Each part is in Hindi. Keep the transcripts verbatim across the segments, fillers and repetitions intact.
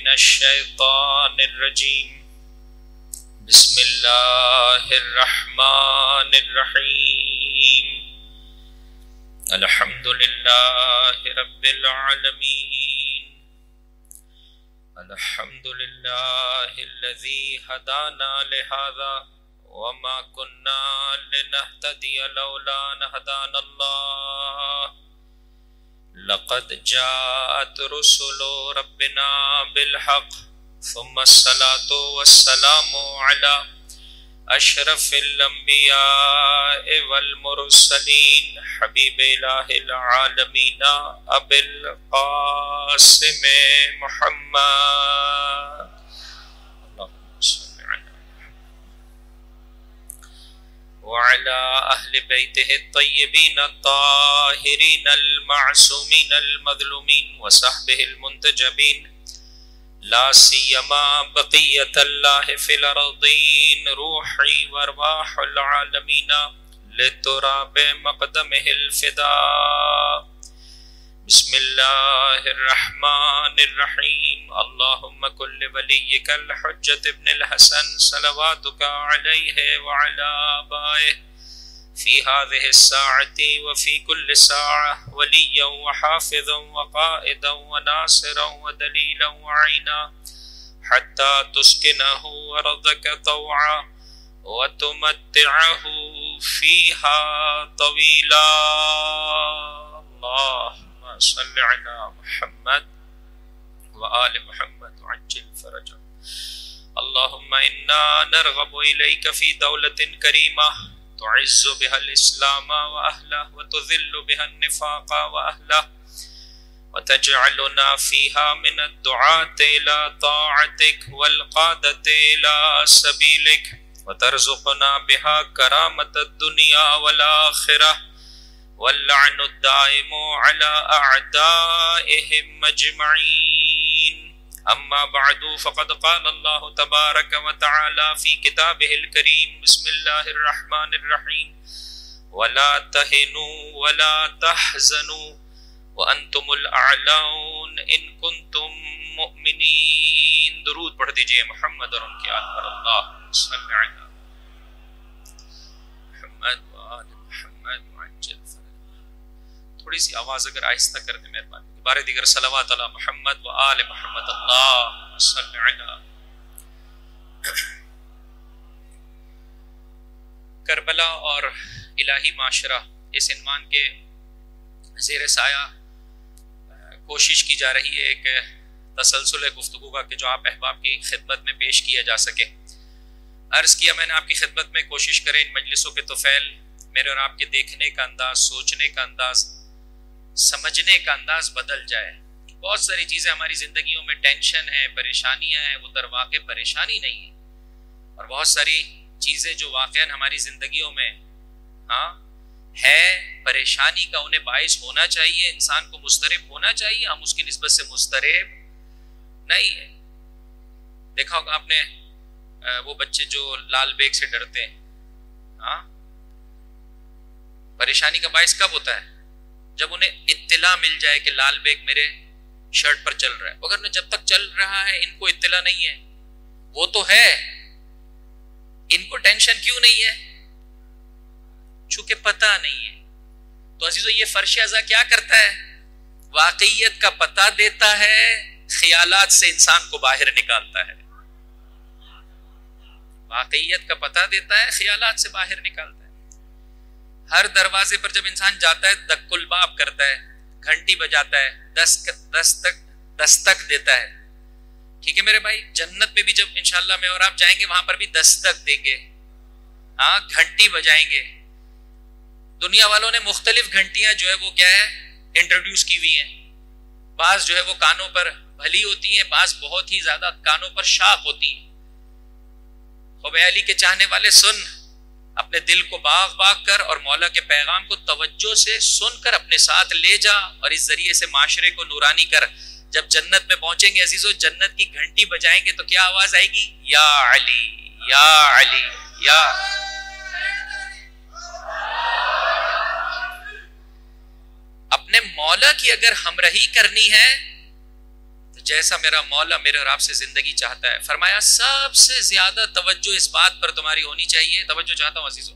मिनश्शैतानिर्रजीम। बिस्मिल्लाहिर्रहमानिर्रहीम। अल्हम्दुलिल्लाहि रब्बिल आलमीन। अल्हम्दुलिल्लाहिल्लज़ी हदाना लिहाज़ा वमा कुन्ना लिनहतदिया लौला अन हदानल्लाह। लक़द जाअत रुसुलु रब्बिना बिलहक़ सुम्मा अस्सलातु वस्सलामु अला अशरफिल अंबिया'i वल मुरसलीन हबीबे इलाहिल आलमीन अबिल क़ासिम मुहम्मद वअला अहलि बैतिहि अत्तय्यबीन अत्ताहिरीन अल-मअसूमीन अल-मज़लूमीन व सहबिहिल मुंतजबीन ला सियमा बक़ियतल्लाहि फिल अर्दीन रूही व अरवाहुल आलमीन लितुराबि मक़दमिहिल फ़िदा। बिस्मिल्लाहिर्रहमानिर्रहीम। अल्लाहुम्मा कुल्लि वलिय्यिकल हुज्जत इब्निल हसन सलवातुका अलैहि व अला आबाइहि फी हाज़िहि अस्साअति व फी कुल्लि साअह वलिय्यन व हाफ़िज़न व क़ाइदन व नासिरन व दलीलन व अईना हत्ता तुस्किनहु अर्दक तौआ व तुमत्तिअहु फ़ीहा तवीला। अल्लाहुम्मा सल्लि अला मुहम्मद व आलि मुहम्मद व अज्जिल फरजह। अल्लाहुम्मा इन्ना नरग़बु इलैका फ़ी दौलतिन करीमा तुइज़्ज़ु बिहल इस्लाम व अहलह व तुज़िल्लु बिहन निफ़ाक़ व अहलह व तजअलुना फ़ीहा मिनद दुआति इला ताअतिक वल क़ादति इला सबीलिक व तर्ज़ुक़ना बिहा करामतद दुनिया वल आख़िरह वल्लअनु दाइमु अला अअदाइहिम अजमईन। अम्मा बअदु फ़क़द क़ाल अल्लाहु तबारक व तआला फ़ी किताबिहिल करीम। बिस्मिल्लाहिर रहमानिर रहीम। वला तहिनु वला तहज़नु व अंतुमुल अअलौन इन कुंतुम मुमिनीन। दुरूद पढ़ दीजिए मोहम्मद और उनके आल पर। अल्लाहुम्मा सल्लि अला मुहम्मद व आलि मुहम्मद व अज्जिल फरजह। थोड़ी सी आवाज अगर आहिस्ता कर दे मेहरबानी। बारे दिगर सलावत अला मुहम्मद व आले मुहम्मद। अल्लाहुम्मा सल्लि अला। करबला और इलाही माशरा इस इन्वान के ज़ेर साया कोशिश की जा रही है एक तसलसल गुफ्तगू का कि जो आप अहबाब की खिदमत में पेश किया जा सके। अर्ज़ किया मैंने आपकी खिदमत में, कोशिश करें इन मजलिसों के तोफ़ैल मेरे और आपके देखने का अंदाज, सोचने का अंदाज, समझने का अंदाज बदल जाए। बहुत सारी चीज़ें हमारी ज़िंदगियों में टेंशन है, परेशानियां हैं, वो दर वाक़े परेशानी नहीं है। और बहुत सारी चीज़ें जो वाक़ई हमारी ज़िंदगियों में हाँ है परेशानी का, उन्हें बाइस होना चाहिए, इंसान को मुस्तरिब होना चाहिए। हम उसकी निस्बत से मुस्तरिब नहीं है। देखा होगा आपने वो बच्चे जो लाल बेग से डरते हैं, हाँ परेशानी का बाइस कब होता है? जब उन्हें इत्तिला मिल जाए कि लाल बेग मेरे शर्ट पर चल रहा है। अगर न जब तक चल रहा है इनको इत्तिला नहीं है, वो तो है, इनको टेंशन क्यों नहीं है? चूंकि पता नहीं है। तो अजीजो ये फर्श अज़ा क्या करता है? वाकईयत का पता देता है, ख्यालात से इंसान को बाहर निकालता है। वाकईयत का पता देता है, ख्यालात से बाहर निकालता है। हर दरवाजे पर जब इंसान जाता है दक्कुल बाब करता है, घंटी बजाता है, दस्तक दस्तक दस्तक देता है। ठीक है मेरे भाई, जन्नत में भी जब इंशाल्लाह मैं और आप जाएंगे वहां पर भी दस्तक देंगे, हाँ घंटी बजाएंगे। दुनिया वालों ने मुख्तलिफ घंटियां जो है वो क्या है इंट्रोड्यूस की हुई हैं। बाज जो है वो कानों पर भली होती हैं, बाज बहुत ही ज्यादा कानों पर शाख होती हैं। खुबे अली के चाहने वाले सुन, अपने दिल को बाग बाग कर और मौला के पैगाम को तवज्जो से सुनकर अपने साथ ले जा और इस जरिए से माशरे को नूरानी कर। जब जन्नत में पहुंचेंगे अजीजों, जन्नत की घंटी बजाएंगे तो क्या आवाज आएगी? या अली या अली या। अपने मौला की अगर हमरही करनी है तो जैसा मेरा मौला मेरे और आपसे जिंदगी चाहता है। फरमाया सबसे ज्यादा तवज्जो इस बात पर तुम्हारी होनी चाहिए, तवज्जो चाहता हूं अजीजों,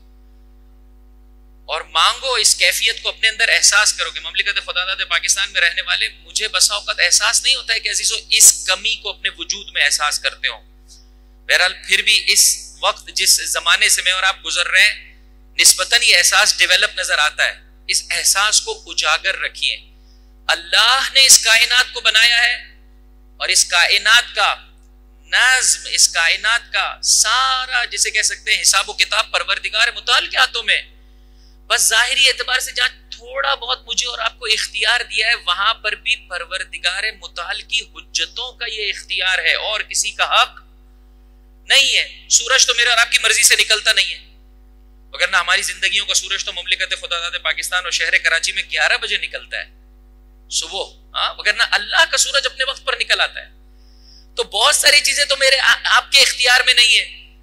और मांगो इस कैफियत को अपने अंदर एहसास करोगे। ममलिकत खुदादाद पाकिस्तान में रहने वाले, मुझे बसा औक़ात एहसास नहीं होता है कि अजीजों इस कमी को अपने वजूद में एहसास करते हो। बहरहाल फिर भी इस वक्त जिस जमाने से मैं और आप गुजर रहे हैं, निस्बतन ये एहसास डेवलप नजर आता है। इस एहसास को उजागर रखिए। अल्लाह ने इस कायनात को बनाया है और इस कायनात का नज़्म, इस कायनात का सारा जिसे कह सकते हैं हिसाब व किताब परवरदिगार मुताल के हाथों में। बस जाहिरी एतबार से जहां थोड़ा बहुत मुझे और आपको इख्तियार दिया है, वहां पर भी परवरदिगार मुताल की हुज्जतों का ये इख्तियार है और किसी का हक नहीं है। सूरज तो मेरे और आपकी मर्जी से निकलता नहीं है, मगर ना हमारी जिंदगियों का सूरज तो ममलिकत खुदादाद पाकिस्तान और शहर कराची में ग्यारह बजे निकलता है सुबह, हाँ, मगर ना अल्लाह का सूरज अपने वक्त पर निकल आता है। तो बहुत सारी चीजें तो मेरे आ, आपके इख्तियार में नहीं है।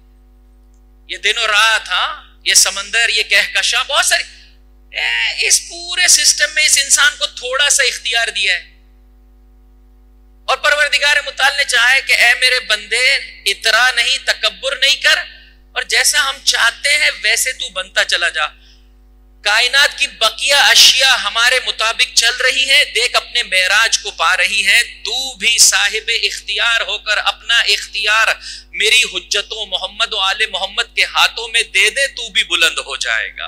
ये दिन और रात, हाँ, ये समंदर, ये कहकशा, बहुत सारी ए, इस पूरे सिस्टम में इस इंसान को थोड़ा सा इख्तियार दिया है। और परवरदिगार मुताल ने चाहा है कि ए मेरे बंदे, इतरा नहीं, तकब्बुर नहीं कर, और जैसा हम चाहते हैं वैसे तू बनता चला जा। कायनात की बकिया अशिया हमारे मुताबिक चल रही है, देख अपने मेराज को पा रही है। तू भी साहिब इख्तियार होकर अपना इख्तियार मेरी हुज्जतों मोहम्मद और आले मोहम्मद के हाथों में दे दे, तू भी बुलंद हो जाएगा,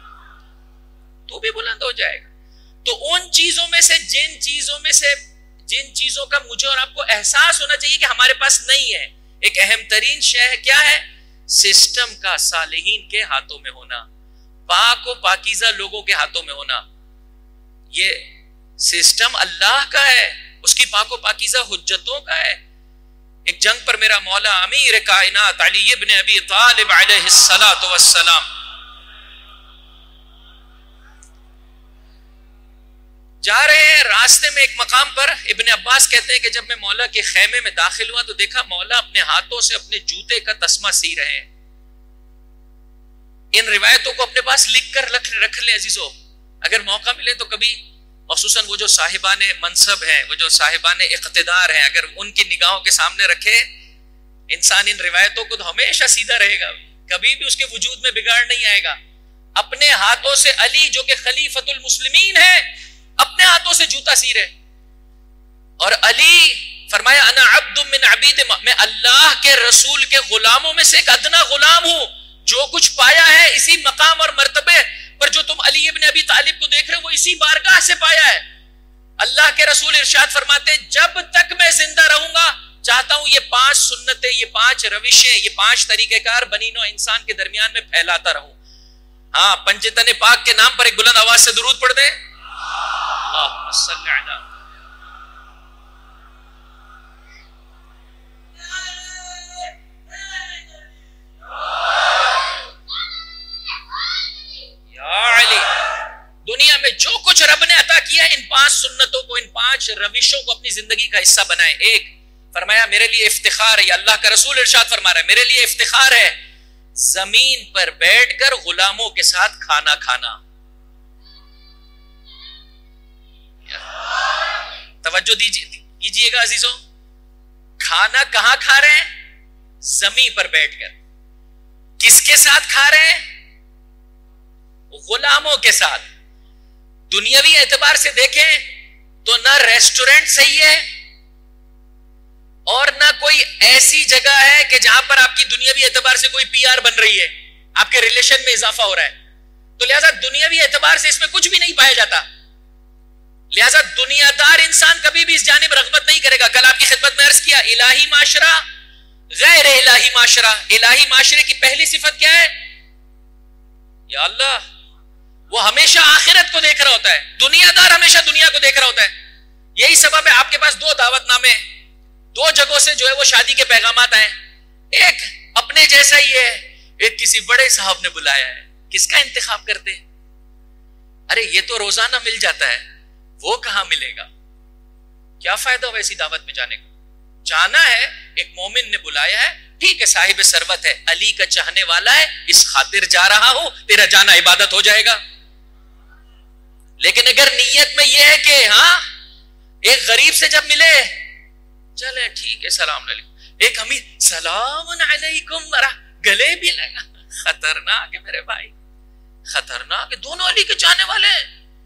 तू भी बुलंद हो जाएगा। तो उन चीजों में से, जिन चीजों में से जिन चीजों का मुझे और आपको एहसास होना चाहिए कि हमारे पास नहीं है, एक अहम तरीन शय क्या है? सिस्टम का सालिहीन के हाथों में होना, पाक व पाकीज़ा लोगों के हाथों में होना। ये सिस्टम अल्लाह का है, उसकी पाक व पाकीज़ा हुज्जतों का है। एक जंग पर मेरा मौला अमीर कायनात अली इब्न अबी तालिब अलैहिस्सलातु वस्सलाम जा रहे हैं। रास्ते में एक मकाम पर इब्न अब्बास कहते हैं कि जब मैं मौला के खेमे में दाखिल हुआ तो देखा मौला अपने हाथों से अपने जूते का तस्मा सी रहे हैं। इन रिवायतों को अपने पास लिख कर रख, रख ले अजीजों, अगर मौका मिले तो कभी, खुसूसन वो जो साहिबाने मनसब हैं, वो जो साहिबाने इख्तिदार हैं, अगर उनकी निगाहों के सामने रखे इंसान इन रिवायतों को, तो हमेशा सीधा रहेगा, कभी भी उसके वजूद में बिगाड़ नहीं आएगा। अपने हाथों से अली जो कि खलीफतुल मुस्लिमीन है, अपने हाथों से जूता सी रहे। और अली फरमाया अना अब्दुम मिन अबीद, मैं अल्लाह के रसूल के गुलामों में से एक अदना गुलाम हूं। जो कुछ पाया है इसी मकाम और मर्तबे पर जो तुम अली इब्न अबी तालिब को देख रहे हो, वो इसी बारगाह से पाया है। अल्लाह के रसूल इरशाद फरमाते, जब तक मैं जिंदा रहूंगा चाहता हूं ये पांच सुन्नतें, ये पांच रविशें, ये पांच तरीकेकार बनी नौ इंसान के दरमियान में फैलाता रहूं। हाँ, पंजतन पाक के नाम पर एक बुलंद आवाज से दुरूद पढ़ दे। दुनिया में जो कुछ रब ने अता किया, इन पांच सुन्नतों को, इन पांच रविशों को अपनी जिंदगी का हिस्सा बनाए। एक, फरमाया मेरे लिए इफ्तिखार है, अल्लाह का रसूल इरशाद फरमा रहा है, मेरे लिए इफ्तिखार है जमीन पर बैठकर गुलामों के साथ खाना खाना। तवज्जो दीजिए कीजिएगा अजीजों, खाना कहां खा रहे हैं? जमीन पर बैठकर। किसके साथ खा रहे हैं? गुलामों के साथ। दुनियावी एतबार से देखें तो ना रेस्टोरेंट सही है और ना कोई ऐसी जगह है कि जहां पर आपकी दुनियावी एतबार से कोई पीआर बन रही है, आपके रिलेशन में इजाफा हो रहा है। तो लिहाजा दुनियावी एतबार से इसमें कुछ भी नहीं पाया जाता। लिहाजा दुनियादार इंसान कभी भी इस जानिब रगबत नहीं करेगा। कल आपकी खिदमत में अर्ज किया, इलाही माशरा गैर इलाही माशरा। इलाही माशरे की पहली सिफत क्या है? या अल्लाह, वो हमेशा आखिरत को देख रहा होता है। दुनियादार हमेशा दुनिया को देख रहा होता है। यही सबब है आपके पास दो दावतनामे, दो जगहों से जो है वो शादी के पैगामात आए। एक अपने जैसा ही है, एक किसी बड़े साहब ने बुलाया है। किसका इंतखाब करते हैं? अरे ये तो रोजाना मिल जाता है, वो कहां मिलेगा? क्या फायदा हुआ ऐसी दावत में जाने का? जाना है, एक मोमिन ने बुलाया है, ठीक है, साहिब सरवत है, अली का चाहने वाला है, इस खातिर जा रहा हूं, तेरा जाना इबादत हो जाएगा। लेकिन अगर नीयत में यह है कि हाँ, एक गरीब से जब मिले चले ठीक है सलाम अलैकुम। एक अमीर सलाम अलैकुम मरा, गले भी लगा। खतरनाक है मेरे भाई, खतरनाक है। दोनों अली के चाहने वाले हैं।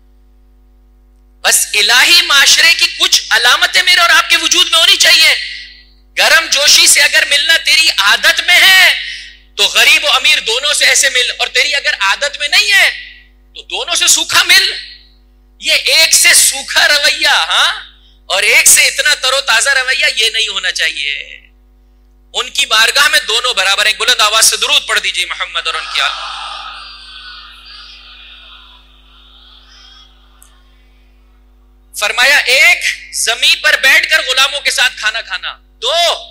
बस इलाही माशरे की कुछ अलामतें मेरे और आपके वजूद में होनी चाहिए। गरम जोशी से अगर मिलना तेरी आदत में है तो गरीब और अमीर दोनों से ऐसे मिल, और तेरी अगर आदत में नहीं है तो दोनों से सूखा मिल। ये एक से सूखा रवैया, हाँ, और एक से इतना तरोताजा रवैया, ये नहीं होना चाहिए। उनकी बारगाह में दोनों बराबर हैं। बुलंद आवाज से दुरूद पढ़ दीजिए मोहम्मद और उनकी आल। फरमाया एक, जमीन पर बैठकर गुलामों के साथ खाना खाना। दो,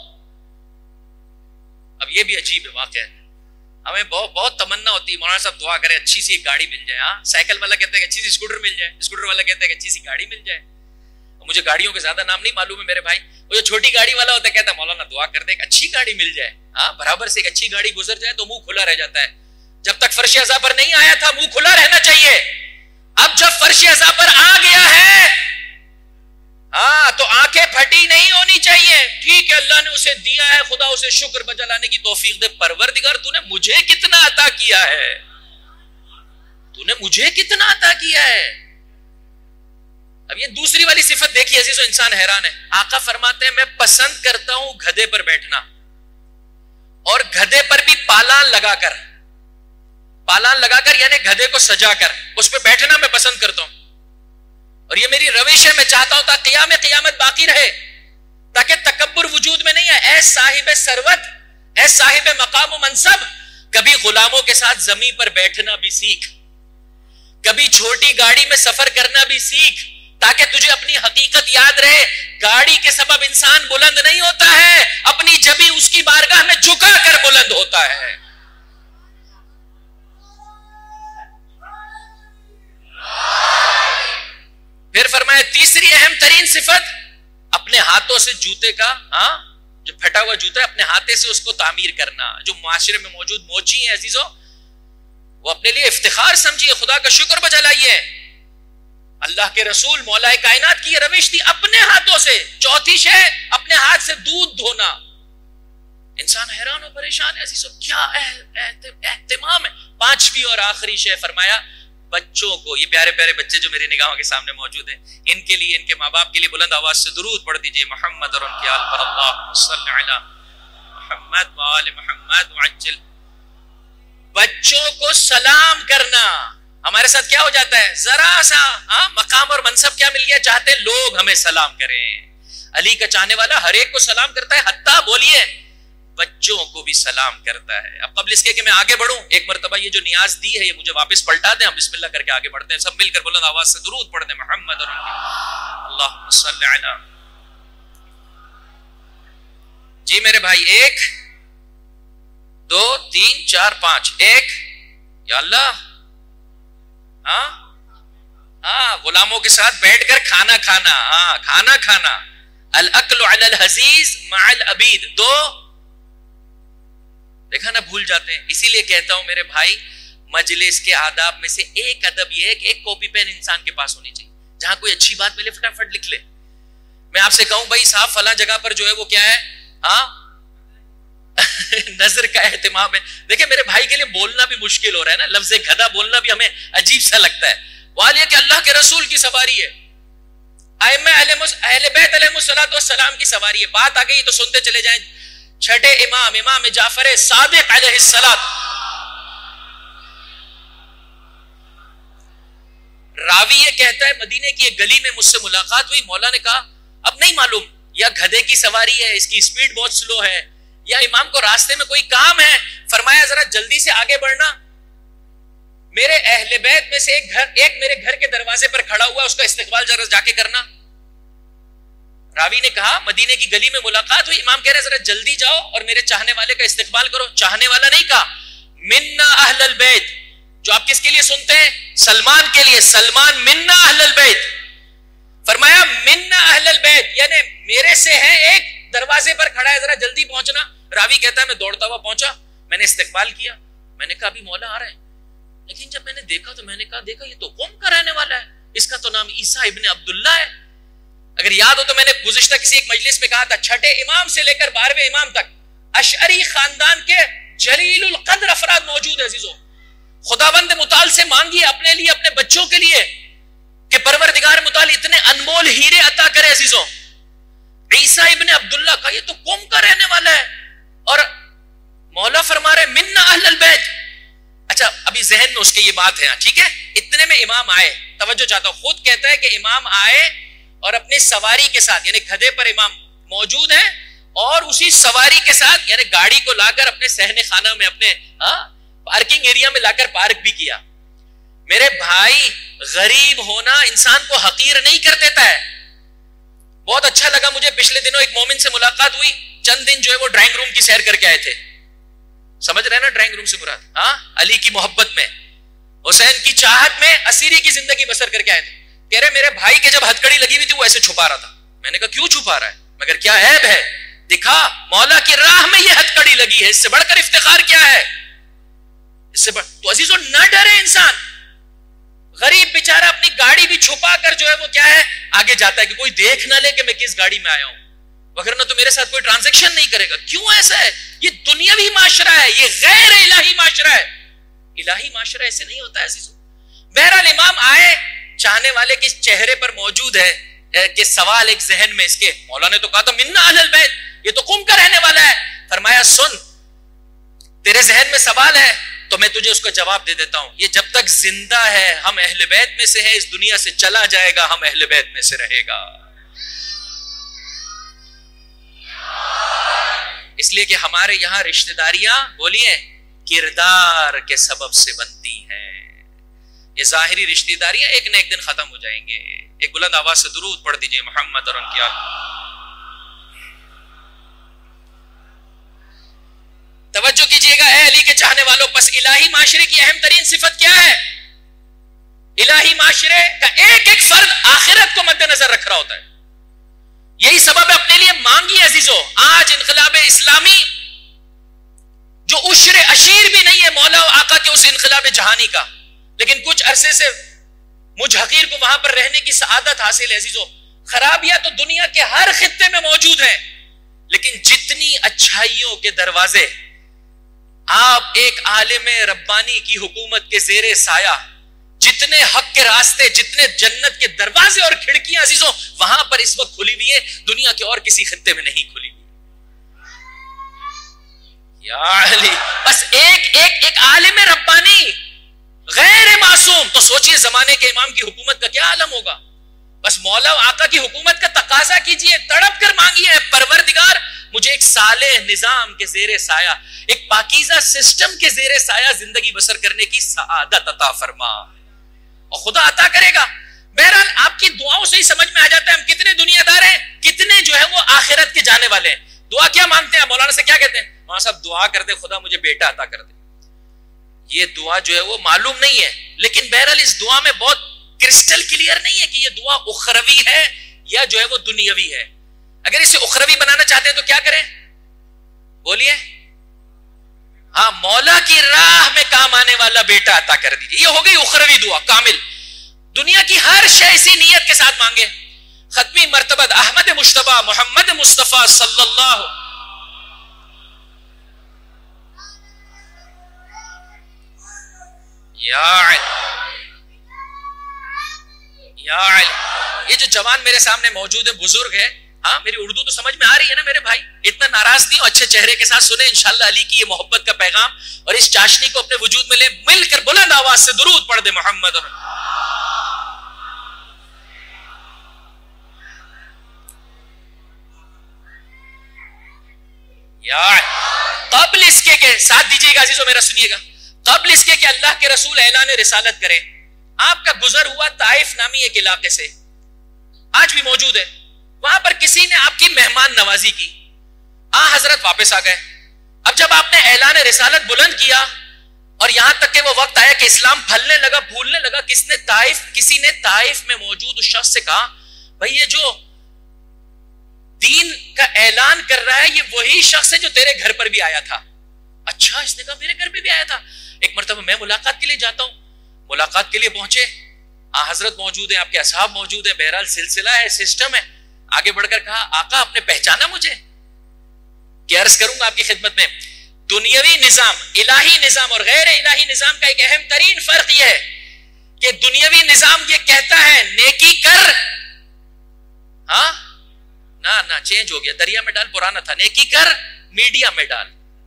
अब ये भी अजीब वाक़या है, हमें बहुत बहुत तमन्ना होती है मौलाना साहब दुआ करें अच्छी सी गाड़ी मिल जाए। हाँ, साइकिल वाला कहता है कि अच्छी सी स्कूटर मिल जाए, स्कूटर वाला कहता है कि अच्छी सी गाड़ी मिल जाए। मुझे गाड़ियों के ज्यादा नाम नहीं मालूम है मेरे भाई। वो जो छोटी गाड़ी वाला होता है कहता है मौलाना दुआ कर दे एक अच्छी गाड़ी मिल जाए। हाँ, बराबर से एक अच्छी गाड़ी गुजर जाए तो मुंह खुला रह जाता है। जब तक फर्श अज़ा पर नहीं आया था मुंह खुला रहना चाहिए। अब जब फर्श अज़ा पर आ गया है, हाँ, तो आंखें फटी नहीं होनी चाहिए। ठीक है, अल्लाह ने उसे दिया है, खुदा उसे शुक्र बजा लाने की तौफीक दे। परवरदिगार तूने मुझे कितना अता किया है, तूने मुझे कितना अता किया है। अब ये दूसरी वाली सिफत देखिए अजीजों, इंसान हैरान है। आका फरमाते हैं मैं पसंद करता हूं गधे पर बैठना, और गधे पर भी पालान लगाकर, पालान लगाकर यानी गधे को सजाकर उस पर बैठना मैं पसंद करता हूं। और ये मेरी रविश है, मैं चाहता हूं ताकि क़याम क़यामत बाकी रहे, ताकि तकब्बुर वजूद में नहीं है। ऐ साहिब सरवत, ऐ साहिब मकाम व मनसब, कभी गुलामों के साथ जमीन पर बैठना भी सीख, कभी छोटी गाड़ी में सफर करना भी सीख, ताकि तुझे अपनी हकीकत याद रहे। गाड़ी के सबब इंसान बुलंद नहीं होता है, अपनी जबी उसकी बारगाह में झुका कर बुलंद होता है। फिर फरमाया तीसरी अहम तरीन सिफत, अपने हाथों से जूते का, हाँ, जो फटा हुआ जूता है अपने हाथे से उसको तामीर करना। जो मुआशरे में मौजूद मोची है अजीजों, वो अपने लिए इफ्तिखार समझिए, खुदा का शुक्र बजा लाइए। अल्लाह के रसूल मौलाए कायनात की रविश थी अपने हाथों से। चौथी शय, अपने हाथ से दूध धोना। इंसान हैरान और परेशान है अजीजों, क्या एहतिमाम है। पांचवी और आखिरी शय फरमाया बच्चों को, ये प्यारे प्यारे बच्चे जो मेरी निगाहों के सामने मौजूद हैं, इनके लिए, इनके माँ बाप के लिए बुलंद आवाज से दुरूद पढ़ दीजिए मोहम्मद और उनके आल पर। अल्लाहुम्मा सल्ली अला मुहम्मद व आले मुहम्मद व अज्जिल। बच्चों को सलाम करना हमारे साथ क्या हो जाता है, जरा सा, हाँ, मकाम और मनसब क्या मिल गया, चाहते हैं लोग हमें सलाम करें। अली का चाहने वाला हर एक को सलाम करता है, हत्ता बोलिए बच्चों को भी सलाम करता है। अब कबल इसके कि मैं आगे बढ़ूं, एक मरतबा ये जो नियाज दी है ये मुझे वापस पलटा दें, हम बिस्मिल्लाह करके आगे बढ़ते हैं। सब मिलकर बुलंद आवाज से दुरूद पढ़ दें मोहम्मद और अल्लाहुम्मा सल्ली अला। जी मेरे भाई, एक दो तीन चार पांच, एक, या अल्लाह, हाँ हाँ, गुलामों के साथ बैठकर खाना खाना, हाँ, खाना खाना। अल अक्लु अलल हजीज मअल अबीद। दो, देखा ना, भूल जाते हैं। इसीलिए कहता हूं मेरे भाई, मजलिस के आदाब में से एक अदब ये है कि एक कॉपी पेन इंसान के पास होनी चाहिए, जहां कोई अच्छी बात मिले फटाफट लिख ले। मैं आपसे कहूं भाई साहब, फला जगह पर जो है वो क्या है, हाँ नजर का एहतिमाम है। देखिए मेरे भाई के लिए बोलना भी मुश्किल हो रहा है ना, लफ्ज़ गधा बोलना भी हमें अजीब सा लगता है। वालिया कि अल्लाह के रसूल की सवारी है, अहले बैत अलैहिस्सलातु वस्सलाम की सवारी है। बात आ गई तो सुनते चले जाएं। छठे इमाम, इमाम जाफर सादिक अलैहिस्सलाम, रावी ये कहता है मदीने की एक गली में मुझसे मुलाकात हुई। मौला ने कहा अब नहीं मालूम या गधे की सवारी है, इसकी स्पीड बहुत स्लो है, या इमाम को रास्ते में कोई काम है। फरमाया जरा जल्दी से आगे बढ़ना, मेरे अहले बैत में से एक घर एक मेरे घर के दरवाजे पर खड़ा हुआ, उसका इस्तकबाल जरा जाके करना। रावी ने कहा मदीने की गली में मुलाकात हुई, इमाम कह रहे जरा जल्दी जाओ और मेरे चाहने वाले का इस्तकबाल करो। चाहने वाला नहीं कहा, मिन्ना अहलल बैत, जो आप किसके लिए सुनते हैं, सलमान के लिए। सलमान मिन्ना अहलल बैत। फरमाया मिन्ना अहलल बैत यानी मेरे से है, एक दरवाजे पर खड़ा है, जरा जल्दी पहुंचना। रावी कहता है मैं दौड़ता हुआ पहुंचा, मैंने इस्तकबाल किया। मैंने कहा अभी मौला आ रहे हैं, लेकिन जब मैंने देखा तो मैंने कहा देखा ये तो कौम का रहने वाला है, इसका तो नाम ईसा इब्ने अब्दुल्ला है। अगर याद हो तो मैंने गुज़िश्ता किसी एक मजलिस में कहा था, छठे इमाम से लेकर बारहवें इमाम तक अशअरी खानदान के जलीलुल कद्र अफराद मौजूद है। अजीजों, खुदावंद मुताल से मांगिए अपने लिए, अपने बच्चों के लिए कि परवरदिगार मुताल इतने अनमोल हीरे अता करे। अजीजों, ईसा इब्ने अब्दुल्ला का ये तो कौम का रहने वाला है और मौला फरमा रहे मिन्ना अहलल बैत। अच्छा, अभी जहन में उसके ये बात है, ठीक है। इतने में इमाम आए, तवज्जो चाहता हूं, खुद कहता है कि इमाम आए और अपनी सवारी के साथ, यानी गधे पर इमाम मौजूद है और उसी सवारी के साथ यानी गाड़ी को लाकर अपने सहने खाना में, अपने हाँ पार्किंग एरिया में लाकर पार्क भी किया। मेरे भाई, गरीब होना इंसान को हकीर नहीं कर देता है। बहुत अच्छा लगा मुझे, पिछले दिनों एक मोमिन से मुलाकात हुई, चंद दिन जो है वो ड्राइंग रूम की सैर करके आए थे। समझ रहे हैं ना ड्राइंग रूम से मुराद? हाँ, अली की मोहब्बत में, हुसैन की चाहत में असीरी की जिंदगी बसर करके आए थे। कह रहे मेरे भाई के जब हथकड़ी लगी हुई थी वो ऐसे छुपा रहा था। मैंने कहा क्यों छुपा रहा है, मगर क्या ऐब है? दिखा, मौला की राह में ये हथकड़ी लगी है, इससे बढ़कर इफ्तिखार क्या है? इससे बढ़ तो अजीजों न डरे इंसान। गरीब बेचारा अपनी गाड़ी भी छुपा कर जो है वो क्या है आगे जाता है कि कोई देख ना ले कि मैं किस गाड़ी में आया हूं, वगरना तो मेरे साथ कोई ट्रांजैक्शन नहीं करेगा। क्यों ऐसा है? ये दुनियावी माशरा है, ये गैर इलाही माशरा है। इलाही माशरा ऐसे नहीं होता है अजीजों। बहरहाल इमाम आए, चाहने वाले के चेहरे पर मौजूद है कि सवाल एक जहन में इसके, मौला ने तो कहा था मिन्ना अहलल बैत, ये तो कुम का रहने वाला है। फरमाया सुन, तेरे जहन में सवाल है तो मैं तुझे उसका जवाब दे देता हूं। ये जब तक जिंदा है हम अहले बैत में से है, इस दुनिया से चला जाएगा हम अहले बैत में से रहेगा। इसलिए कि हमारे यहां रिश्तेदारियां, बोलिए, किरदार के सबब से बनती हैं। ये जाहिरी रिश्तेदारियां एक न एक दिन खत्म हो जाएंगे। एक बुलंद आवाज से दुरूद पढ़ दीजिए मोहम्मद और उनकी आल। तवज्जो कीजिएगा ऐ अली के चाहने वालों, बस इलाही माशरे की अहम तरीन सिफत क्या है? इलाही माशरे का एक एक फर्द आखिरत को मद्देनजर रख रहा होता है। यही सबब है, अपने लिए मांगी अजीजों। आज इनकलाब इस्लामी जो उश्र अशीर भी नहीं है मौला आका के उस इनकलाब जहानी का, लेकिन कुछ अरसे से मुझ हकीर को वहां पर रहने की सआदत हासिल है अजीजों। खराबियां तो दुनिया के हर खित्ते में मौजूद हैं, लेकिन जितनी अच्छाइयों के दरवाजे आप एक आलिम रब्बानी की हुकूमत के जेरे साया, जितने हक के रास्ते, जितने जन्नत के दरवाजे और खिड़कियां अजीजों वहां पर इस वक्त खुली हुई है, दुनिया के और किसी खित्ते में नहीं खुली हुई। या अली, बस एक एक एक आलिम रब्बानी गैर मासूम, तो सोचिए जमाने के इमाम की हुकूमत का क्या आलम होगा। बस मौला आका की हुकूमत का तकाजा कीजिए, तड़प कर मांगिए, परवरदिगार मुझे एक साले निजाम के जेरे साया, एक पाकीज़ा सिस्टम के जेरे साया जिंदगी बसर करने की सआदत अता फरमा, और खुदा अता करेगा। बहरहाल आपकी दुआओं से ही समझ में आ जाता है हम कितने दुनियादार हैं, कितने जो है वो आखिरत के जाने वाले हैं। दुआ क्या मांगते हैं? मौलाना से क्या कहते हैं? वहां साहब दुआ करते खुदा मुझे बेटा अता कर दे। ये दुआ जो है वो मालूम नहीं है, लेकिन बहरहाल इस दुआ में बहुत क्रिस्टल क्लियर नहीं है कि ये दुआ उखरवी है या जो है वो दुनियावी है। अगर इसे उखरवी बनाना चाहते हैं तो क्या करें? बोलिए। हाँ, मौला की राह में काम आने वाला बेटा अता कर दीजिए, ये हो गई उखरवी दुआ कामिल। दुनिया की हर शय इसी नियत के साथ मांगे। खत्मी मर्तबा अहमद मुश्तबा मोहम्मद मुस्तफा सल्लल्लाहु या या ये जो जवान मेरे सामने मौजूद है, बुजुर्ग है, हाँ मेरी उर्दू तो समझ में आ रही है ना मेरे भाई? इतना नाराज नहीं हो, अच्छे चेहरे के साथ सुने इंशाल्लाह अली की ये मोहब्बत का पैगाम, और इस चाशनी को अपने वजूद में ले, मिलकर बुलंद आवाज से दुरूद पढ़ दे मोहम्मद। और यार कब्ल इसके के साथ दीजिएगा अजीजों, मेरा सुनिएगा, कब्ल इसके कि अल्लाह के रसूल ऐलान रिसालत करें, आपका गुजर हुआ ताइफ नामी एक इलाके से, आज भी मौजूद है, वहां पर किसी ने आपकी मेहमान नवाजी की, आ हजरत वापस आ गए। अब जब आपने ऐलान रिसालत बुलंद किया और यहां तक कि वो वक्त आया कि इस्लाम फलने लगा, फूलने लगा, किसने ताइफ किसी ने ताइफ में मौजूद उस शख्स से कहा, भाई ये जो दीन का ऐलान कर रहा है ये वही शख्स है जो तेरे घर पर भी आया था। अच्छा, इसने कहा मेरे घर पे भी आया था। एक मरतबा मैं मुलाकात के लिए जाता हूं, मुलाकात के लिए पहुंचे, आ हजरत मौजूद है, आपके असहाब मौजूद है, बहरहाल सिलसिला है, सिस्टम है। आगे बढ़कर कहा, आका आपने पहचाना मुझे? क्या अर्ज करूंगा आपकी खिदमत में, दुनियावी निजाम, इलाही निजाम और गैर इलाही निजाम का एक अहम तरीन फर्क यह है कि दुनियावी निजाम ये कहता है नेकी कर, हाँ ना ना चेंज हो गया, दरिया में डाल पुराना था, नेकी कर मीडिया में डाल,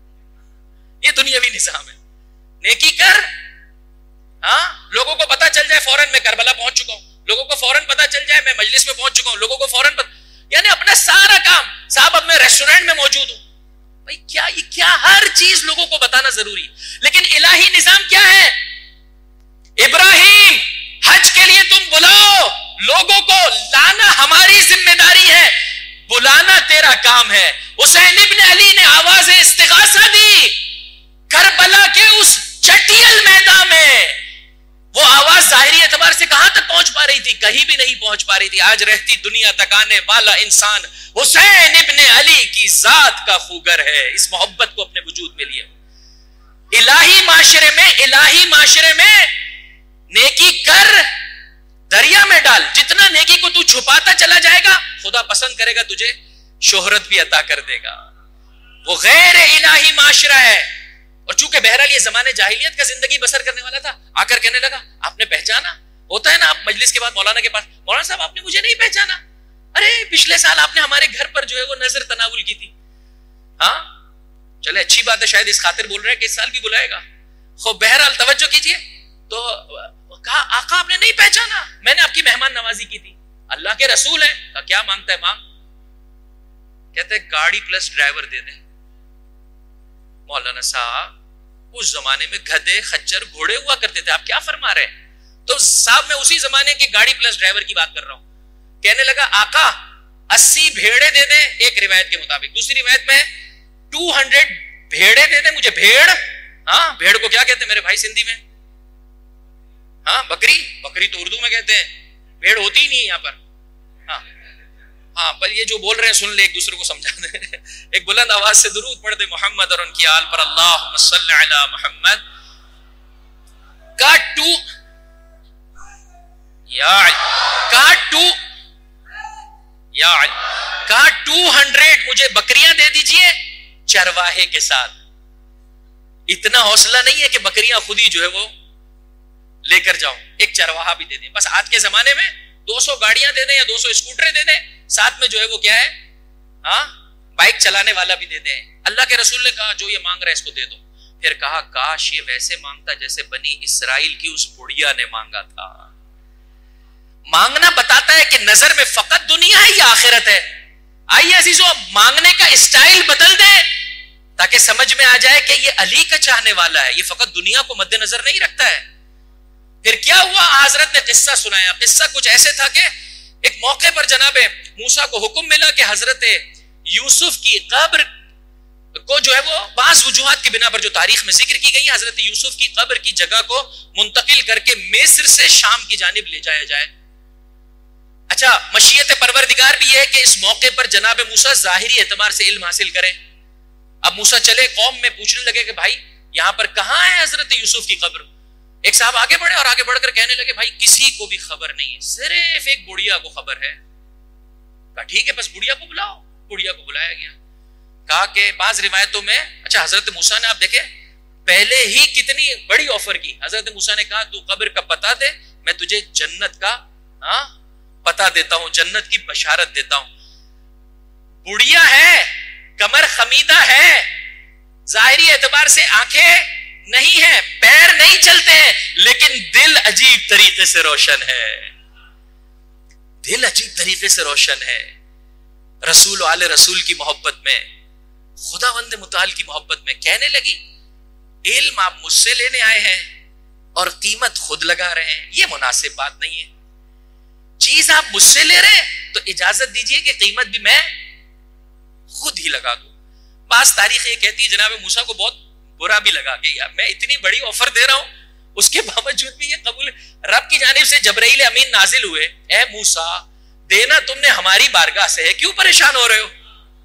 ये दुनियावी निजाम है। नेकी कर, हाँ लोगों को पता चल जाए फौरन मैं करबला पहुंच चुका हूं, लोगों को फौरन पता चल जाए मैं मजलिस में पहुंच चुका हूं, लोगों को फौरन पता, यानी अपना सारा काम, साहब अब मैं रेस्टोरेंट में मौजूद हूं, भाई क्या ये क्या हर चीज लोगों को बताना जरूरी। लेकिन इलाही निजाम क्या है, इब्राहिम हज के लिए तुम बुलाओ, लोगों को लाना हमारी जिम्मेदारी है, बुलाना तेरा काम है। हुसैन इब्न अली ने आवाज इस्तिगासा दी करबला के उस चटियल मैदान में, वो आवाज जाहिरी एतबार से कहां तक पहुंच पा रही थी, कहीं भी नहीं पहुंच पा रही थी। आज रहती दुनिया तक आने वाला इंसान हुसैन इब्न अली की जात का खूगर है, इस मोहब्बत को अपने वजूद में लिए। इलाही माशरे में, इलाही माशरे में नेकी कर दरिया में डाल, जितना नेकी को तू छुपाता चला जाएगा खुदा पसंद करेगा तुझे शोहरत भी अता कर देगा। वो गैर इलाही माशरा है। और चूंकि बहरहाल ये जमाने जाहिलियत का जिंदगी बसर करने वाला था, आकर कहने लगा आपने पहचाना, होता है ना आप मजलिस के बाद मौलाना के पास, मौलाना साहब आपने मुझे नहीं पहचाना, अरे पिछले साल आपने हमारे घर पर जो है वो नजर तनावुल की थी। हाँ चले अच्छी बात है, शायद इस खातिर बोल रहे हैं कि इस साल भी बुलाएगा। खूब बहरहाल तवज्जो कीजिए, तो कहा आका आपने नहीं पहचाना, मैंने आपकी मेहमान नवाजी की थी, अल्लाह के रसूल है। कहा क्या मांगता है, मांग। कहते गाड़ी प्लस ड्राइवर दे दे। मौलाना साहब उस जमाने में गधे खच्चर घोड़े हुआ करते थे, आप क्या फरमा रहे हैं? तो साहब मैं उसी जमाने की गाड़ी प्लस ड्राइवर की बात कर रहा हूं। कहने लगा आका अस्सी भेड़े दे दे, एक रिवायत के मुताबिक, दूसरी रिवायत में टू हंड्रेड भेड़े दे दे मुझे, भेड़। हाँ भेड़ को क्या कहते हैं मेरे भाई सिंधी में? हाँ बकरी, बकरी तो उर्दू में कहते हैं, भेड़ होती ही नहीं है यहाँ पर। हाँ हाँ पर ये जो बोल रहे हैं सुन ले, एक दूसरे को समझा दे। एक बुलंद आवाज से दुरूद पढ़ दे मोहम्मद और उनकी आल पर, अल्लाहुम्मा सल्ली अला मोहम्मद। का टू या का टू या का टू हंड्रेड मुझे बकरियां दे दीजिए चरवाहे के साथ। इतना हौसला नहीं है कि बकरियां खुद ही जो है वो लेकर जाओ, एक चरवाहा भी दे दें। बस आज के जमाने में दो सौ गाड़ियां दे दें या दो सौ स्कूटर दे दें, साथ में जो है वो क्या है, हाँ बाइक चलाने वाला भी दे दें। अल्लाह के रसूल ने कहा जो ये मांग रहा है इसको दे दो। फिर कहा काश ये वैसे मांगता जैसे बनी इसराइल की उस बुढ़िया ने मांगा था। मांगना बताता है कि नजर में फकत दुनिया है या आखिरत है। आइए अजीजों अब मांगने का स्टाइल बदल दे ताकि समझ में आ जाए कि ये अली का चाहने वाला है, ये फकत दुनिया को मद्देनजर नहीं रखता है। फिर क्या हुआ, हजरत ने किस्सा सुनाया। किस्सा कुछ ऐसे था कि एक मौके पर जनाबे मूसा को हुक्म मिला कि हजरत यूसुफ की कब्र को जो है वो बास वजूहात की बिना पर जो तारीख में जिक्र की गई, हजरत यूसुफ की कब्र की जगह को मुंतकिल करके मिस्र से शाम की जानिब ले जाया जाए। अच्छा मशीयत परवरदिगार भी है कि इस मौके पर जनाब मूसा जाहिरी एतबार से इल्म हासिल करें। अब मूसा चले कौम में पूछने लगे कि भाई यहां पर कहां है हजरत यूसुफ की कब्र। एक साहब आगे बढ़े और आगे बढ़कर कहने लगे भाई किसी को भी खबर नहीं है, सिर्फ एक बुढ़िया को खबर है। कहा ठीक है बस बुढ़िया को बुलाओ। बुढ़िया को बुलाया गया। कहा कि बाज रिवायतों में, अच्छा हजरत मूसा ने आप देखे पहले ही कितनी बड़ी ऑफर की। हजरत मूसा ने कहा तू कब्र का पता दे, मैं तुझे जन्नत का हाँ पता देता हूं, जन्नत की बशारत देता हूं। बुढ़िया है, कमर खमीदा है, जाहिरी एतबार से आंखें नहीं है, पैर नहीं चलते हैं, लेकिन दिल अजीब तरीके से रोशन है। दिल अजीब तरीके से रोशन है। रसूल आले रसूल की मोहब्बत में, खुदावंद मुताल की मोहब्बत में। कहने लगी इल्म आप मुझसे लेने आए हैं और कीमत खुद लगा रहे हैं, यह मुनासिब बात नहीं है। चीज आप मुझसे ले रहे हैं तो इजाजत दीजिए कि कीमत भी मैं खुद ही लगा दूं। बास तारीख ये कहती है जनाब मूसा को बहुत बुरा भी लगा कि यार मैं इतनी बड़ी ऑफर दे रहा हूं, उसके बावजूद भी ये कबूल। रब की जानिब से जबराइल अमीन नाजिल हुए, ए मूसा देना तुमने हमारी बारगाह से है, क्यों परेशान हो रहे हो?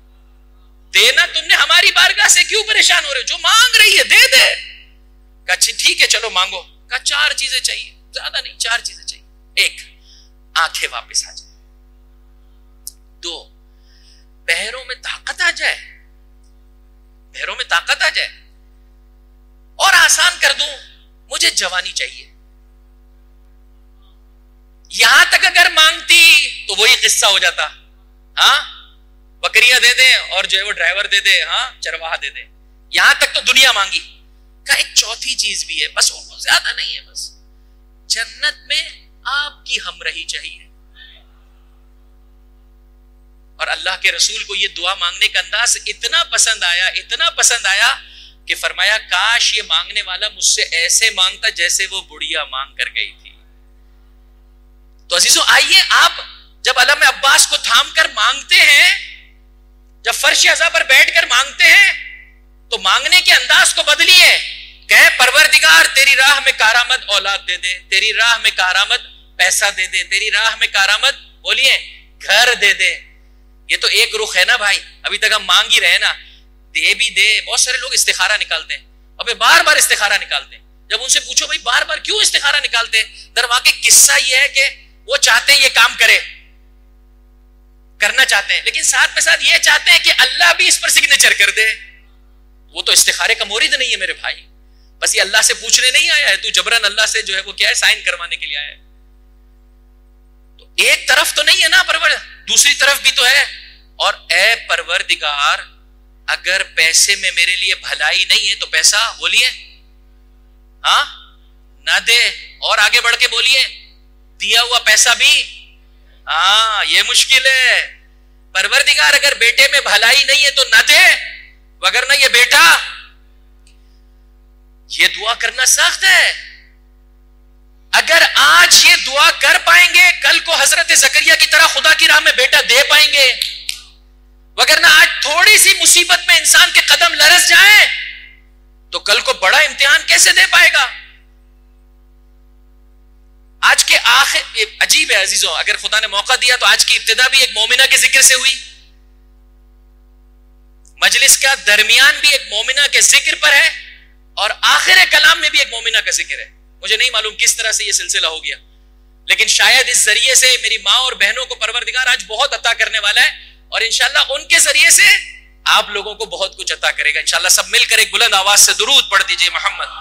देना तुमने हमारी बारगाह से, क्यों परेशान हो रहे हो? जो मांग रही है दे दे। कहा ठीक है चलो मांगो। कहा चार चीजें चाहिए, ज्यादा नहीं, चार चीजें चाहिए। एक, आंखें वापस आ जाए। दो, बहरों में ताकत आ जाए, बहरों में ताकत आ जाए, और आसान कर दूं, मुझे जवानी चाहिए। यहां तक अगर मांगती तो वही किस्सा हो जाता, हाँ बकरियां दे दे और जो है वो ड्राइवर दे दे, हाँ चरवाहा दे दे। यहां तक तो दुनिया मांगी। का एक चौथी चीज भी है, बस वो ज्यादा नहीं है, बस जन्नत में आपकी हमरही चाहिए। और अल्लाह के रसूल को ये दुआ मांगने का अंदाज इतना पसंद आया, इतना पसंद आया कि फरमाया काश ये मांगने वाला मुझसे ऐसे मांगता जैसे वो बुढ़िया मांग कर गई थी। तो अजीजों आइए, आप जब अलम अब्बास को थाम कर मांगते हैं, जब फर्श अज़ा पर बैठकर मांगते हैं, तो मांगने के अंदाज को बदलिए। कहे परवरदिगार तेरी राह में कारामद औलाद दे दे, तेरी राह में कारामद पैसा दे दे, तेरी राह में कारामद बोलिए घर दे दे। ये तो एक रुख है ना भाई, अभी तक हम मांग ही रहे ना, दे भी दे। बहुत सारे लोग इस्तिखारा निकालते हैं, अबे बार बार इस्तिखारा निकालते हैं। जब उनसे पूछो भाई बार बार क्यों इस्तिखारा निकालते हैं, दरवाके किस्सा ये है कि वो चाहते हैं ये काम करे, करना चाहते हैं, लेकिन साथ में साथ ये चाहते हैं कि अल्लाह भी इस पर सिग्नेचर कर दे। वो तो इस्तिखारे का मोरिद नहीं है मेरे भाई, बस ये अल्लाह से पूछने नहीं आया है, तू जबरन अल्लाह से जो है वो क्या है साइन करवाने के लिए आया है। तो एक तरफ तो नहीं है ना परवर, दूसरी तरफ भी तो है। और ए परवरदिगार अगर पैसे में मेरे लिए भलाई नहीं है तो पैसा बोलिए हाँ ना दे, और आगे बढ़ के बोलिए दिया हुआ पैसा भी, हाँ ये मुश्किल है। परवरदिगार अगर बेटे में भलाई नहीं है तो ना दे, वगरना ये बेटा, ये दुआ करना सख्त है। अगर आज ये दुआ कर पाएंगे, कल को हजरत जकरिया की तरह खुदा की राह में बेटा दे पाएंगे। वगरना आज थोड़ी सी मुसीबत में इंसान के कदम लरस जाए तो कल को बड़ा इम्तिहान कैसे दे पाएगा। आज के आखिर अजीब है अजीजों, अगर खुदा ने मौका दिया तो आज की इब्तिदा भी एक मोमिना के जिक्र से हुई, मजलिस का दरमियान भी एक मोमिना के जिक्र पर है, और आखिर कलाम में भी एक मोमिना का जिक्र है। मुझे नहीं मालूम किस तरह से यह सिलसिला हो गया, लेकिन शायद इस जरिए से मेरी माँ और बहनों को परवरदिगार आज बहुत अता करने वाला है, और इंशाल्लाह उनके जरिए से आप लोगों को बहुत कुछ अता करेगा इंशाल्लाह। सब मिलकर एक बुलंद आवाज से दुरूद पढ़ दीजिए मोहम्मद।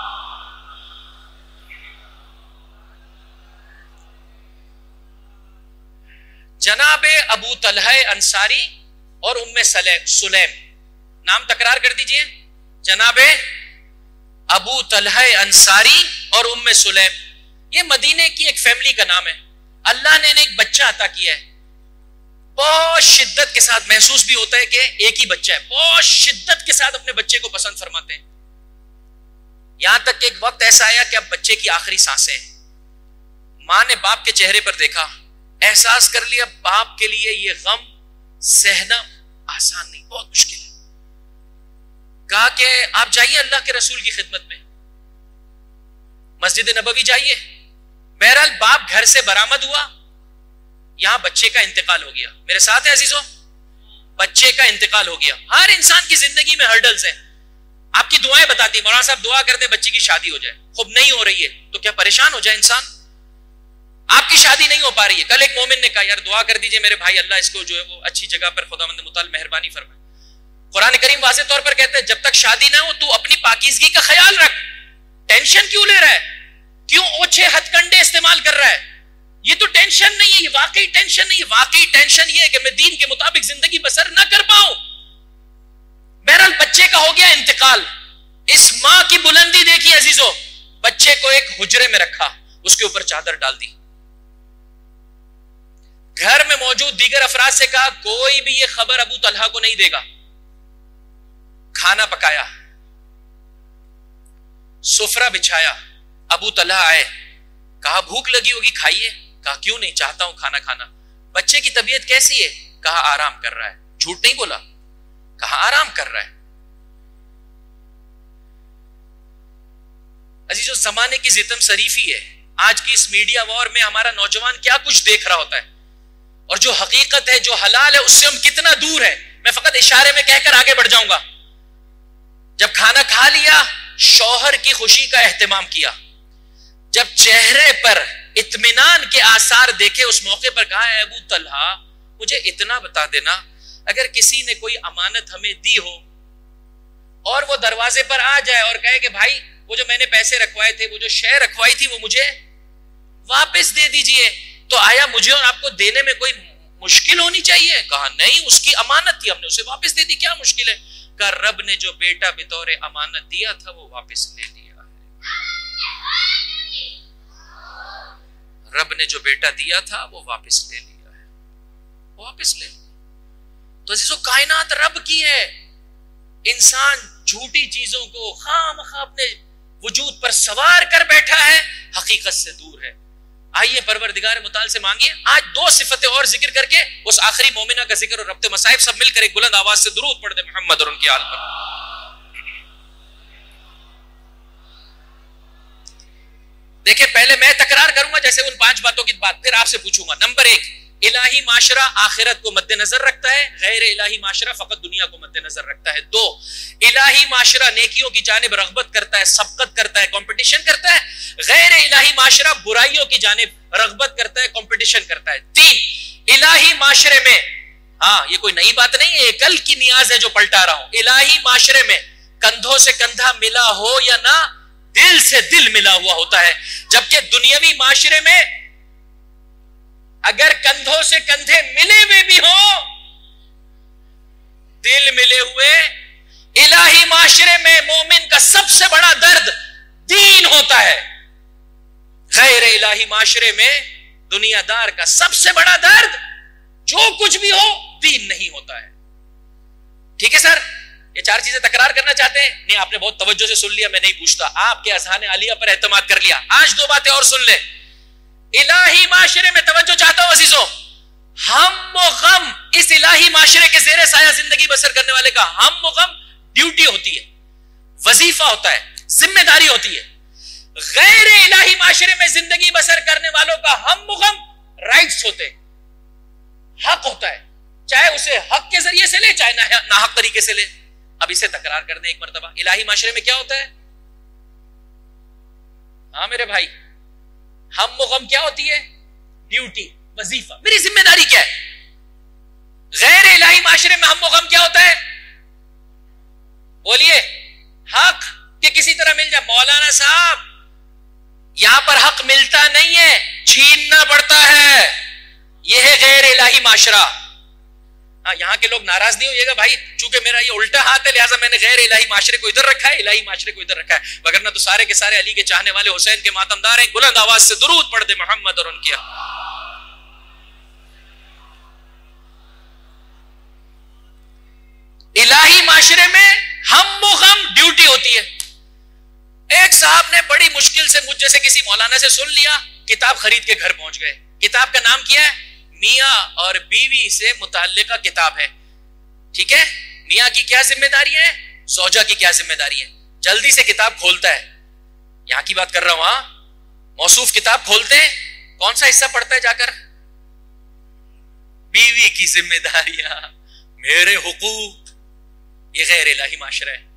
जनाबे अबू तलहा अंसारी और उम्मे सुलैम, नाम तकरार कर दीजिए, जनाबे अबू तलहा अंसारी और उम्मे सुलैम, ये मदीने की एक फैमिली का नाम है। अल्लाह ने एक बच्चा अता किया है, बहुत शिद्दत के साथ महसूस भी होता है कि एक ही बच्चा है, बहुत शिद्दत के साथ अपने बच्चे को पसंद फरमाते हैं। यहां तक कि एक वक्त ऐसा आया कि अब बच्चे की आखिरी सांसें हैं। मां ने बाप के चेहरे पर देखा, एहसास कर लिया बाप के लिए ये गम सहना आसान नहीं, बहुत मुश्किल है। कहा कि आप जाइए अल्लाह के रसूल की खिदमत में, मस्जिद नबवी जाइए। बहरहाल बाप घर से बरामद हुआ, यहां बच्चे का इंतकाल हो गया। मेरे साथ है अजीजों, बच्चे का इंतकाल हो गया। हर इंसान की जिंदगी में हर्डल्स हैं। आपकी दुआएं बताती है, मौलाना साहब दुआ कर दे बच्चे की शादी हो जाए, खूब नहीं हो रही है तो क्या परेशान हो जाए इंसान? आपकी शादी नहीं हो पा रही है, कल एक मोमिन ने कहा यार दुआ कर दीजिए मेरे भाई, अल्लाह इसको जो है वो अच्छी जगह पर खुदावंद मुताल मेहरबानी फरमाए। कुरान करीम वाज़ेह तौर पर कहते हैं जब तक शादी ना हो तू अपनी पाकीज़गी का ख्याल रख। टेंशन क्यों ले रहा है, क्यों ओछे हथकंडे इस्तेमाल कर रहा है? ये तो टेंशन नहीं है, ये वाकई टेंशन नहीं है। वाकई टेंशन ये है कि मैं दीन के मुताबिक जिंदगी बसर ना कर पाऊं। बहरहाल बच्चे का हो गया इंतकाल। इस मां की बुलंदी देखिए अजीजों, बच्चे को एक हुजरे में रखा, उसके ऊपर चादर डाल दी, घर में मौजूद दीगर अफराद से कहा कोई भी ये खबर अबू तलहा को नहीं देगा। खाना पकाया, सुफरा बिछाया, अबू तलहा आए, कहा भूख लगी होगी खाइए। कहा क्यों नहीं, चाहता हूं खाना खाना। बच्चे की तबीयत कैसी है? कहा आराम कर रहा है। झूठ नहीं बोला, कहा आराम कर रहा है। अजीजों जमाने की जितम शरीफी है। आज की इस मीडिया वॉर में हमारा नौजवान क्या कुछ देख रहा होता है, और जो हकीकत है, जो हलाल है, उससे हम कितना दूर है। मैं फकत इशारे में कहकर आगे बढ़ जाऊंगा। जब खाना खा लिया, शौहर की खुशी का एहतमाम किया। जब चेहरे पर इत्मीनान के आसार देखे, उस मौके पर कहा अबू तलहा मुझे इतना बता देना, अगर किसी ने कोई अमानत हमें दी हो और वो दरवाजे पर आ जाए और कहे कि भाई वो जो मैंने पैसे रखवाए थे, वो जो शय रखवाई थी, वो मुझे वापस दे दीजिए, तो आया मुझे और आपको देने में कोई मुश्किल होनी चाहिए? कहा नहीं, उसकी अमानत थी, हमने उसे वापस दे दी, क्या मुश्किल है? कहा रब ने जो बेटा बितौरे अमानत दिया था वो वापस ले लिया है। रब ने जो बेटा दिया था वो वापस ले लिया है, वो वापस ले लिया। तो अजीजों, कायनात रब की है। इंसान झूठी चीजों को खामखा अपने वजूद पर सवार कर बैठा है, हकीकत से दूर है। आइए परवरदिगार मुताल से मांगिए आज दो सिफतें और जिक्र करके उस आखिरी मोमिना का जिक्र और रब्ते मसाइब सब मिलकर एक बुलंद आवाज से दुरूद पढ़ दे मोहम्मद और उनकी आल पर। देखिए, पहले मैं तकरार करूंगा जैसे उन पांच बातों की बात, फिर आपसे पूछूंगा। नंबर एक, इलाही माशरा आखिरत को मद्देनजर रखता है, गैर इलाही माशरा फकत दुनिया को मद्देनजर रखता है। दो, इलाही माशरा नेकियों की जानिब रगबत करता है, सबकत करता है, कंपटीशन करता है। गैर इलाही माशरा बुराइयों की जानिब रगबत करता है, कंपटीशन करता है। तीन, इलाही माशरे में, हाँ ये कोई नई बात नहीं है, कल की नियाज है जो पलटा रहा हूं, इलाही माशरे में कंधों से कंधा मिला हो या ना, दिल से दिल मिला हुआ होता है। जबकि दुनियावी माशरे में अगर कंधों से कंधे मिले हुए भी हो, दिल मिले हुए, इलाही माशरे में मोमिन का सबसे बड़ा दर्द दीन होता है। गैर इलाही माशरे में दुनियादार का सबसे बड़ा दर्द जो कुछ भी हो, दीन नहीं होता है। ठीक है सर, ये चार चीजें तकरार करना चाहते हैं? नहीं, आपने बहुत तवज्जो से सुन लिया, मैं नहीं पूछता, आपके अज़हान आलिया पर एतमाद कर लिया। आज दो बातें और सुन ले। इलाही माशरे में तवज्जो चाहता हूं अजीजों, हम व गम, इस इलाही माशरे के ज़ेरे साया जिंदगी बसर करने वाले का हम व गम ड्यूटी होती है, वजीफा होता है, जिम्मेदारी होती है। गैर इलाही माशरे में जिंदगी बसर करने वालों का हम व गम राइट्स होते, हक होता है, चाहे उसे हक के जरिए से ले चाहे ना, ना हक तरीके से ले। अब इसे तकरार कर दें एक मर्तबा, इलाही माशरे में क्या होता है? हाँ मेरे भाई, हम व गम क्या होती है? ड्यूटी, वजीफा, मेरी जिम्मेदारी क्या है। गैर इलाही माशरे में हम व गम क्या होता है? बोलिए, हक के किसी तरह मिल जाए। मौलाना साहब, यहां पर हक मिलता नहीं है, छीनना पड़ता है, यह है गैर इलाही माशरा। हाँ, यहां के लोग नाराज नहीं होइएगा भाई, चूंकि मेरा ये उल्टा हाथ है लिहाजा मैंने गैर इलाही माशरे को इधर रखा है, इलाही माशरे को इधर रखा है, वगरना तो सारे के सारे अली के चाहने वाले, हुसैन के मातमदार हैं। बुलंद आवाज से दुरूद पढ़ दे मोहम्मद और उनकी। इलाही माशरे में हम व गम ड्यूटी होती है। एक साहब ने बड़ी मुश्किल से मुझ जैसे किसी मौलाना से सुन लिया, किताब खरीद के घर पहुंच गए। किताब का नाम क्या है? मियां और बीवी से मुताल्लिका किताब है। ठीक है, मियां की क्या जिम्मेदारी है, सौजा की क्या जिम्मेदारी है। जल्दी से किताब खोलता है, यहां की बात कर रहा हूं, हाँ, मौसूफ किताब खोलते हैं, कौन सा हिस्सा पढ़ता है जाकर? बीवी की जिम्मेदारियां, मेरे हुकूक, ये गैर इलाही माशरा है।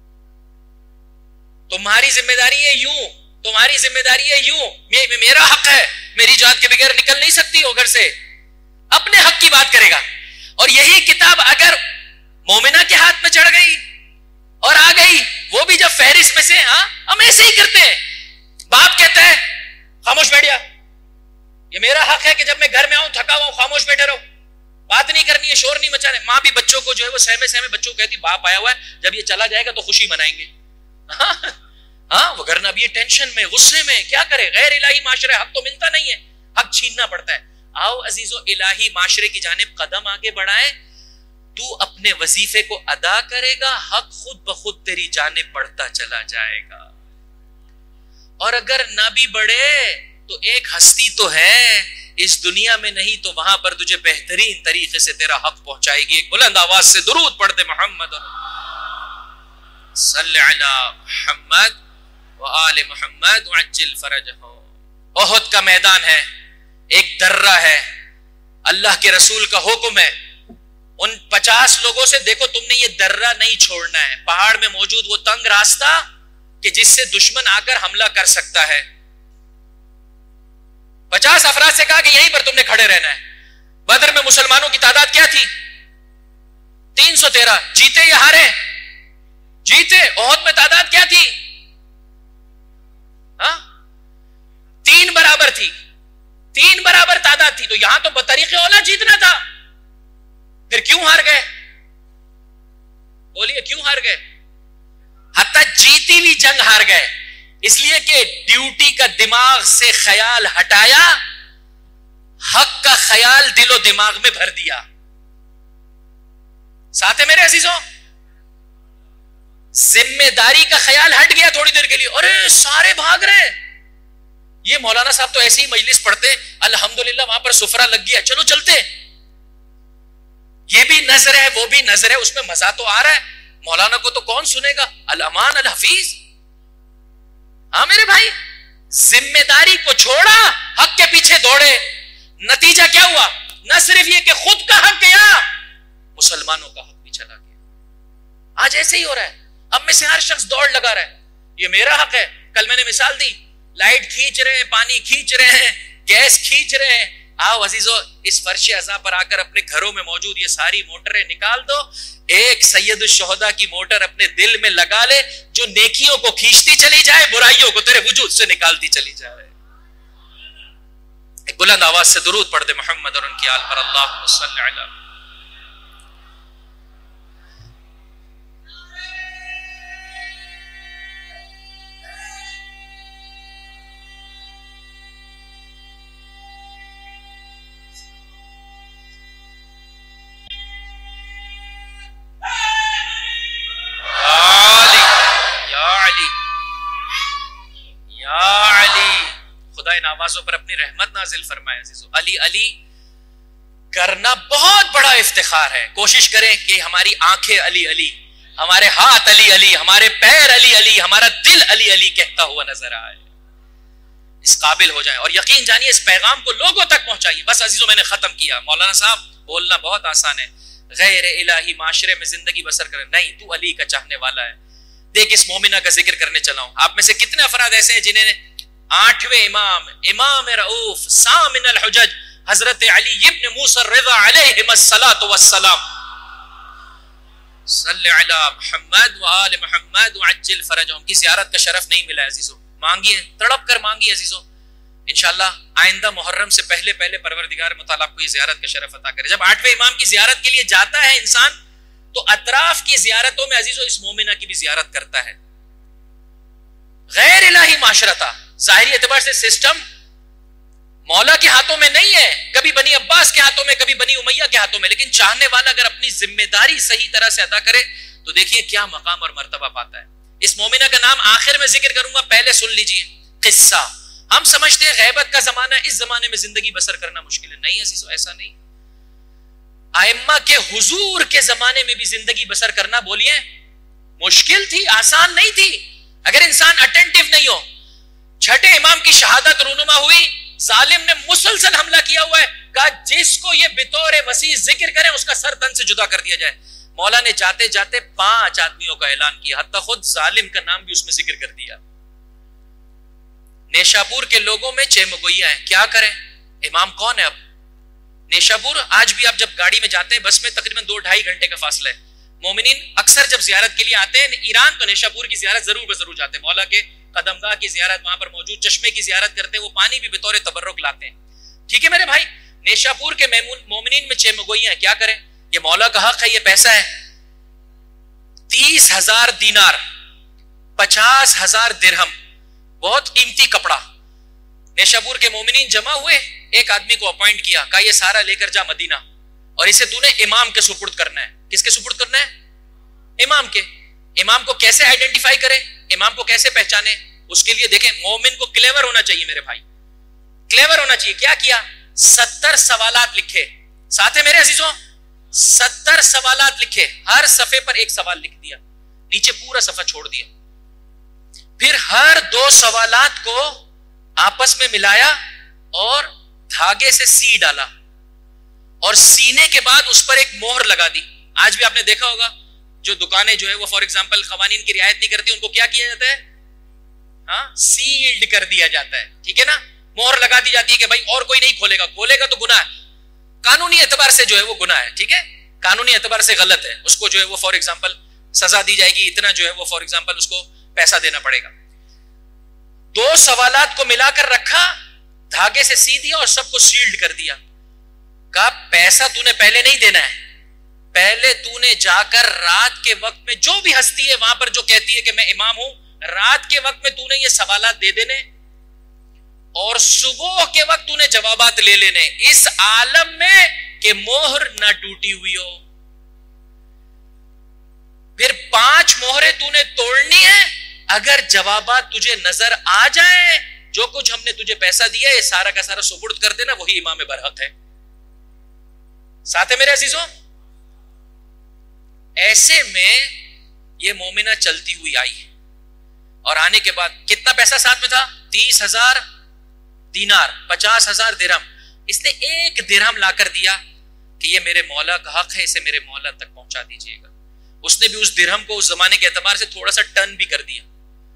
तुम्हारी जिम्मेदारी है यूं, तुम्हारी जिम्मेदारी है यूं, मे, मेरा हक है, मेरी जात के बगैर निकल नहीं सकती हो घर से, अपने हक की बात करेगा। और यही किताब अगर मोमिना के हाथ में चढ़ गई और आ गई, वो भी जब फहरिस्त में से, हाँ हम ऐसे ही करते हैं। बाप कहता है खामोश बैठ जा, ये मेरा हक है कि जब मैं घर में आऊं थका हुआ खामोश बैठे रहो, बात नहीं करनी है, शोर नहीं मचाना है। माँ भी बच्चों को जो है वो सहमे सहमे बच्चों को कहती बाप आया हुआ है, जब ये चला जाएगा तो खुशी मनाएंगे। हाँ हाँ, वगरना अब ये टेंशन में, गुस्से में, क्या करे। गैर इलाही माशरे, हक तो मिलता नहीं है, हक छीनना पड़ता है। आओ अजीजों, इलाही माशरे की जानिब कदम आगे बढ़ाए। तू अपने वजीफे को अदा करेगा, हक खुद ब खुद तेरी जानिब बढ़ता चला जाएगा। और अगर ना भी बढ़े तो एक हस्ती तो है इस दुनिया में, नहीं तो वहां पर तुझे बेहतरीन तरीके से तेरा हक पहुंचाएगी। एक बुलंद आवाज से दुरूद पढ़ दे मोहम्मद सल्ले अला मुहम्मद व आले मुहम्मद वअज्जिल फरजहु। ओहद का मैदान है, एक दर्रा है, अल्लाह के रसूल का हुक्म है उन पचास लोगों से, देखो तुमने ये दर्रा नहीं छोड़ना है, पहाड़ में मौजूद वो तंग रास्ता कि जिससे दुश्मन आकर हमला कर सकता है। पचास अफराद से कहा कि यहीं पर तुमने खड़े रहना है। बदर में मुसलमानों की तादाद क्या थी? तीन सौ तेरह। जीते या हारे? जीते। ओहद में तादाद क्या थी? हा? तीन बराबर थी, तीन बराबर तादाद थी। तो यहां तो बतरीके औला जीतना था, फिर क्यों हार गए? बोलिए क्यों हार गए? हत्ता जीती हुई जंग हार गए, इसलिए कि ड्यूटी का दिमाग से ख्याल हटाया, हक का ख्याल दिलो दिमाग में भर दिया। साथ है मेरे अजीजों? जिम्मेदारी का ख्याल हट गया थोड़ी देर के लिए, अरे सारे भाग रहे, ये मौलाना साहब तो ऐसे ही मजलिस पढ़ते, अल्हम्दुलिल्लाह वहां पर सुफरा लग गया, चलो चलते। ये भी नजर है, वो भी नजर है, उसमें मजा तो आ रहा है, मौलाना को तो कौन सुनेगा? अल अमान अल हफीज। हाँ मेरे भाई, जिम्मेदारी को छोड़ा, हक के पीछे दौड़े, नतीजा क्या हुआ? न सिर्फ ये कि खुद का हक गया, मुसलमानों का हक भी चला गया। आज ऐसे ही हो रहा है, अब में से हर शख्स दौड़ लगा रहा है, ये मेरा हक है। कल मैंने मिसाल दी, लाइट खींच रहे हैं, पानी खींच रहे हैं, गैस खींच रहे हैं। आओ अजीजों, इस फर्श अज़ा पर आकर अपने घरों में मौजूद ये सारी मोटरें निकाल दो, एक सैयद शुहदा की मोटर अपने दिल में लगा ले, जो नेकियों को खींचती चली जाए, बुराइयों को तेरे वजूद से निकालती चली जाए। एक बुलंद आवाज से दुरूद पढ़ दे मोहम्मद और उनकी आल पर, अल्लाहुम्मा सल्ली अला। आवाजों पर अपनी रहमत नाजिल फरमाए। अली अली करना बहुत बड़ा इफ्तिखार है। कोशिश करें कि हमारी आंखें अली अली, हमारे हाथ अली अली, हमारे पैर अली अली, हमारा दिल अली अली कहता हुआ नजर आए, इस काबिल हो जाए। और यकीन जानिए, इस पैगाम को लोगों तक पहुंचाइए। बस अजीजों, मैंने खत्म किया। मौलाना साहब बोलना बहुत आसान है, गैर इलाही माशरे में जिंदगी बसर करें, नहीं, तू अली का चाहने वाला है। देख, इस मोमिना का जिक्र करने चला हूं। आप में से कितने अफराद ऐसे हैं जिन्हें आठवें इमाम, इमाम रऊफ, सामिन अल हुज्जज, हजरत अली इब्न मूसा रिज़ा अलैहिस्सलातु वस्सलाम, सल्ले अला मुहम्मद व आले मुहम्मद व अज्जिल फरजहुम, की ज़ियारत का शरफ नहीं मिला अजीजों। मांगिए, तड़प कर मांगिए अजीजों, इंशाअल्लाह आइंदा मुहर्रम से पहले पहले परवरदिगार मुताला आपको ये ज़ियारत का शरफ अता करे। जब आठवें इमाम की ज़ियारत के लिए जाता है इंसान, तो अतराफ की ज़ियारतों में अजीजों इस मोमिना की भी ज़ियारत करता है। गैर इलाही माशरता, जाहिरी एतबार से सिस्टम मौला के हाथों में नहीं है, कभी बनी अब्बास के हाथों में, कभी बनी उमैया के हाथों में, लेकिन चाहने वाला अगर अपनी जिम्मेदारी सही तरह से अदा करे तो देखिए क्या मकाम और मर्तबा पाता है। इस मोमिना का नाम आखिर में जिक्र करूंगा, पहले सुन लीजिए किस्सा। हम समझते हैं गैबत का जमाना, इस जमाने में जिंदगी बसर करना मुश्किल है, नहीं अजीजों, ऐसा नहीं। आइम्मा के हुजूर के जमाने में भी जिंदगी बसर करना, बोलिए, मुश्किल थी, आसान नहीं थी। अगर इंसान अटेंटिव नहीं हो, छठे इमाम की शहादत रूनुमा हुई, जालिम ने मुसलसल हमला किया हुआ है, कहा जिसको ये बितौर वसी जिक्र करें उसका सर तन से जुदा कर दिया जाए। मौला ने जाते जाते पांच आदमियों का ऐलान किया, हत्ता खुद जालिम का नाम भी उसमें जिक्र कर दिया। नेशापुर के लोगों में चेमगोइया है, क्या करें, इमाम कौन है अब? नेशापुर आज भी आप जब गाड़ी में जाते हैं, बस में तकरीबन दो ढाई घंटे का फासला है। मोमिनीन अक्सर जब जियारत के लिए आते हैं ईरान, तो नेशापुर की जियारत जरूर ब जरूर जाते हैं। मौला के कदमगाह की जियारत, वहां पर मौजूद चश्मे की जियारत करते हैं, वो पानी भी बतौर तबर्रुक लाते हैं। ठीक है मेरे भाई, नेशापुर के मोमिनीन में चेमगोइया है, क्या करें, ये मौला का हक है, ये पैसा है। तीस हजार दीनार, पचास हजार दिरहम, बहुत कीमती कपड़ा। नेशापुर के मोमिनीन जमा हुए, एक आदमी को अपॉइंट किया, कहा ये सारा लेकर जा मदीना और इसे तूने इमाम के सुपुर्द करना है। किसके सुपुर्द करना है? इमाम के। इमाम को कैसे आइडेंटिफाई करे, इमाम को कैसे पहचाने, उसके लिए देखें, मोमिन को क्लेवर होना चाहिए मेरे भाई, क्लेवर होना चाहिए। क्या किया? सत्तर सवालात लिखे, साथ है मेरे अजीजों, सत्तर सवालात लिखे, हर सफे पर एक सवाल लिख दिया, नीचे पूरा सफा छोड़ दिया। फिर हर दो सवालात को आपस में मिलाया और धागे से सी डाला और सीने के बाद उस पर एक मोहर लगा दी। आज भी आपने देखा होगा, जो दुकानें जो है वो फॉर एग्जांपल कवानीन की रियायत नहीं करती, उनको क्या किया जाता है? हाँ, सील्ड कर दिया जाता है, ठीक है ना, मोहर लगा दी जाती है कि भाई और कोई नहीं खोलेगा, खोलेगा तो गुनाह है। कानूनी एतबार से जो है वो गुनाह है, ठीक है, कानूनी एतबार से गलत है, उसको जो है वो फॉर एग्जाम्पल सजा दी जाएगी, इतना जो है वो फॉर एग्जाम्पल उसको पैसा देना पड़ेगा। दो सवालात को मिलाकर रखा, धागे से सी दिया और सबको सील्ड कर दिया। कहा पैसा तूने पहले नहीं देना है, पहले तूने जाकर रात के वक्त में जो भी हस्ती है वहां पर जो कहती है कि मैं इमाम हूं, रात के वक्त में तूने ये सवालात दे देने और सुबह के वक्त तूने जवाबात ले लेने, इस आलम में कि मोहर ना टूटी हुई हो। फिर पांच मोहरे तूने तोड़नी है, अगर जवाबात तुझे नजर आ जाए, जो कुछ हमने तुझे पैसा दिया है सारा का सारा सुपुर्द कर देना, वही इमाम बरहक है। साथ है मेरे अजीजों। ऐसे में ये मोमिना चलती हुई आई और आने के बाद कितना पैसा साथ में था? तीस हजार दीनार, पचास हजार दिरहम। इसने एक दिरहम लाकर दिया कि ये मेरे मौला का हक है, इसे मेरे मौला तक पहुंचा दीजिएगा। उसने भी उस दिरहम को उस जमाने के एतबार से थोड़ा सा टर्न भी कर दिया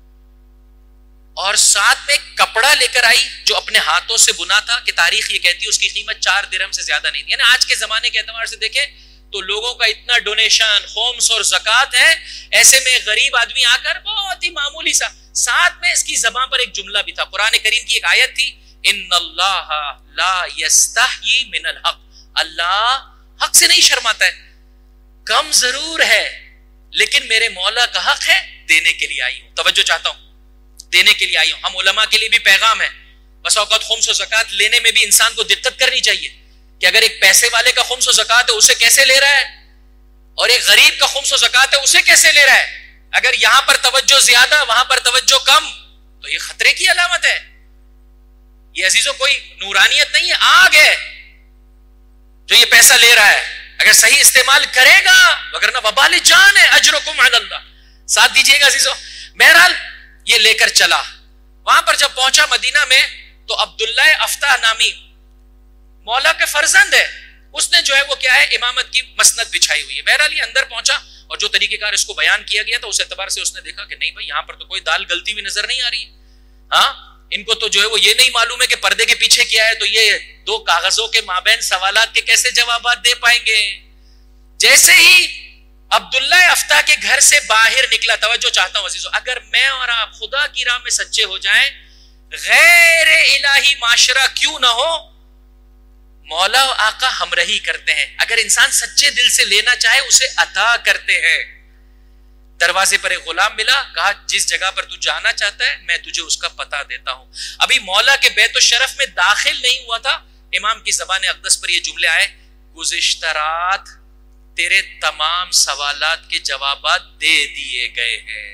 और साथ में कपड़ा लेकर आई जो अपने हाथों से बुना था, कि तारीख ये कहती है उसकी कीमत चार दिरहम से ज्यादा नहीं थी। यानी आज के जमाने के एतबार से देखें तो लोगों का इतना डोनेशन, होम्स और ज़कात है, ऐसे में गरीब आदमी आकर बहुत ही मामूली सा, साथ में इसकी ज़बान पर एक जुमला भी था, कुरान करीम की एक आयत थी, इन्नल्लाह ला यस्तही मिनल हक, अल्लाह हक से नहीं शर्माता है, कम जरूर है लेकिन मेरे मौला का हक है, देने के लिए आई हूं। तवज्जो चाहता हूं, देने के लिए आई हूं। हम उलमा के लिए भी पैगाम है, बस औकात खुम्स और ज़कात लेने में भी इंसान को दिक्कत करनी चाहिए कि अगर एक पैसे वाले का खुम्स और ज़कात है उसे कैसे ले रहा है, और एक गरीब का खुम्स और ज़कात है उसे कैसे ले रहा है। अगर यहां पर तवज्जो ज्यादा वहां पर तवज्जो कम, तो ये खतरे की अलामत है। ये अजीजों कोई नूरानियत नहीं है, आग है जो ये पैसा ले रहा है। अगर सही इस्तेमाल करेगा, अगर ना वबाल जान है, अजरुकुम अलल्लाह, साथ दीजिएगा अजीजों। बहरहाल ये लेकर चला, वहां पर जब पहुंचा मदीना में तो अब्दुल्ला अफ्ताह नामी मौला के फर्जंद है, उसने जो है वो क्या है इमामत की मसनद बिछाई हुई है। बहरहाल ये अंदर पहुंचा और जो तरीकेकार इसको बयान किया गया था उस एतबार से उसने देखा कि नहीं भाई यहाँ पर तो कोई दाल गलती हुई नजर नहीं आ रही है। हाँ, इनको तो जो है वो ये नहीं मालूम है कि पर्दे के पीछे क्या है, तो ये दो कागजों के माबैन सवालात के कैसे जवाबात दे पाएंगे। जैसे ही अब्दुल्ला अफ्ताह के घर से बाहर निकला, तवज्जो चाहता हूं अजीजों, अगर मैं और आप खुदा की राह में सच्चे हो जाएं, गैर इलाही माशरा क्यों ना हो, मौला और आका हमरही करते हैं। अगर इंसान सच्चे दिल से लेना चाहे उसे अता करते हैं। दरवाजे पर एक गुलाम मिला, कहा जिस जगह पर तू जाना चाहता है मैं तुझे उसका पता देता हूं। अभी मौला के बैतो शरफ में दाखिल नहीं हुआ था, इमाम की ज़बान अक़दस पर ये जुमले आए, गुज़िश्ता रात तेरे तमाम सवालात के जवाबात दे दिए गए हैं।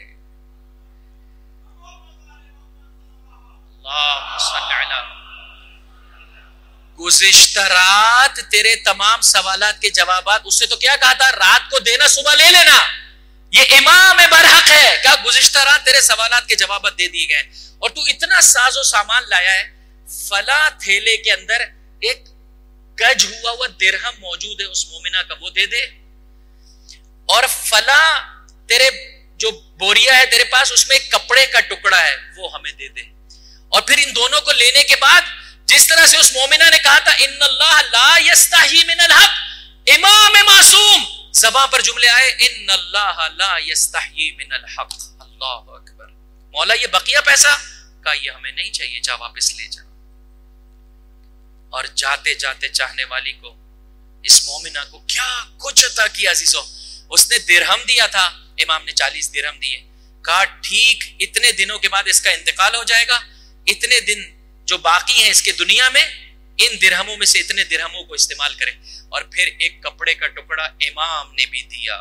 गुज़िश्ता रात तेरे तमाम सवालात के जवाबात, उससे तो क्या कहा था, रात को देना सुबह ले लेना, ये इमाम बरहक है। क्या गुज़िश्ता रात तेरे सवालात के जवाबात दे दिए गए और तू इतना साजो सामान लाया है, फला थैले के अंदर एक गज हुआ हुआ दिरहम मौजूद है उस मोमिना का, वो दे दे, और फला तेरे जो बोरिया है तेरे पास उसमें एक कपड़े का टुकड़ा है वो हमें दे दे। और फिर इन दोनों को लेने के बाद जिस तरह से उस मोमिना ने कहा था इन्नल्लाह ला यस्तही मिनल हक, इमाम मासूम, ज़बान पर जुमले आए इन्नल्लाह ला यस्तही मिनल हक। अल्लाह अकबर। मौला ये बकिया पैसा का ये हमें नहीं चाहिए, जा वापस ले जा। और जाते जाते चाहने वाली को, इस मोमिना को क्या कुछ अता किया अजीजों। उसने दिरहम दिया था, इमाम ने चालीस दिरहम दिए, कहा ठीक इतने दिनों के बाद इसका इंतकाल हो जाएगा, इतने दिन जो बाकी हैं इसके दुनिया में, इन दिरहमों में से इतने दिरहमों को इस्तेमाल करें। और फिर एक कपड़े का टुकड़ा इमाम ने भी दिया,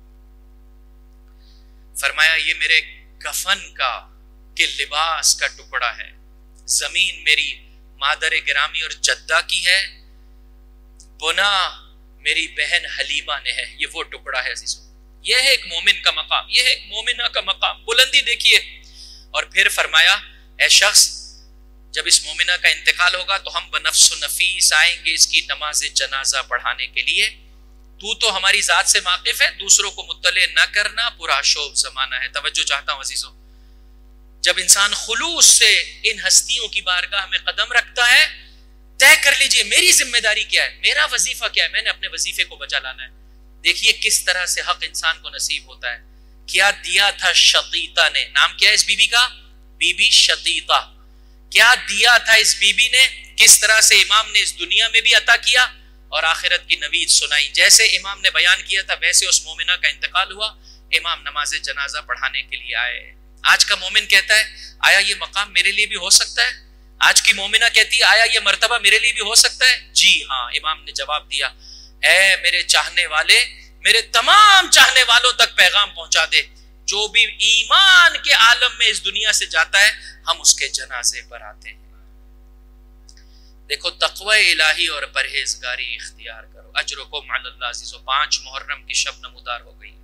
फरमाया ये मेरे कफन का के लिबास का टुकड़ा है, जमीन मेरी मादर गिरामी और जद्दा की है, बुना मेरी बहन हलीमा ने है, ये वो टुकड़ा है अजीजों। ये है एक मोमिन का मकाम, ये है एक मोमिना का मकाम, बुलंदी देखिए। और फिर फरमाया ऐ शख्स, जब इस मोमिना का इंतकाल होगा तो हम बनफ्स नफीस आएंगे इसकी नमाज जनाजा पढ़ाने के लिए। तू तो हमारी जात से वाकिफ है, दूसरों को मुत्तले न करना, पूरा शोभ जमाना है। तवज्जो चाहता हूं अजीजों, जब इंसान खुलूस से इन हस्तियों की बारगाह में कदम रखता है, तय कर लीजिए मेरी जिम्मेदारी क्या है, मेरा वजीफा क्या है, मैंने अपने वजीफे को बचा लाना है। देखिए किस तरह से हक इंसान को नसीब होता है। क्या दिया था शतीता ने, नाम क्या है इस बीबी का, बीबी शतीता। क्या दिया था इस बीबी ने, किस तरह से इमाम ने इस दुनिया में भी अता किया और आखिरत की नवीद सुनाई। जैसे इमाम ने बयान किया था वैसे उस मोमिना का इंतकाल हुआ, इमाम नमाज जनाजा पढ़ाने के लिए आए। आज का मोमिन कहता है आया ये मकाम मेरे लिए भी हो सकता है, आज की मोमिना कहती है आया ये मर्तबा मेरे लिए भी हो सकता है। जी हाँ, इमाम ने जवाब दिया, ऐ मेरे चाहने वाले, मेरे तमाम चाहने वालों तक पैगाम पहुंचा दे, जो भी ईमान के आलम में इस दुनिया से जाता है हम उसके जनाजे पर आते हैं। देखो तक़वा इलाही और परहेजगारी इख्तियार करो, अजरुकुम अलल्लाह अज़ीज़ो। पांच मुहर्रम की शब नमूदार हो गई,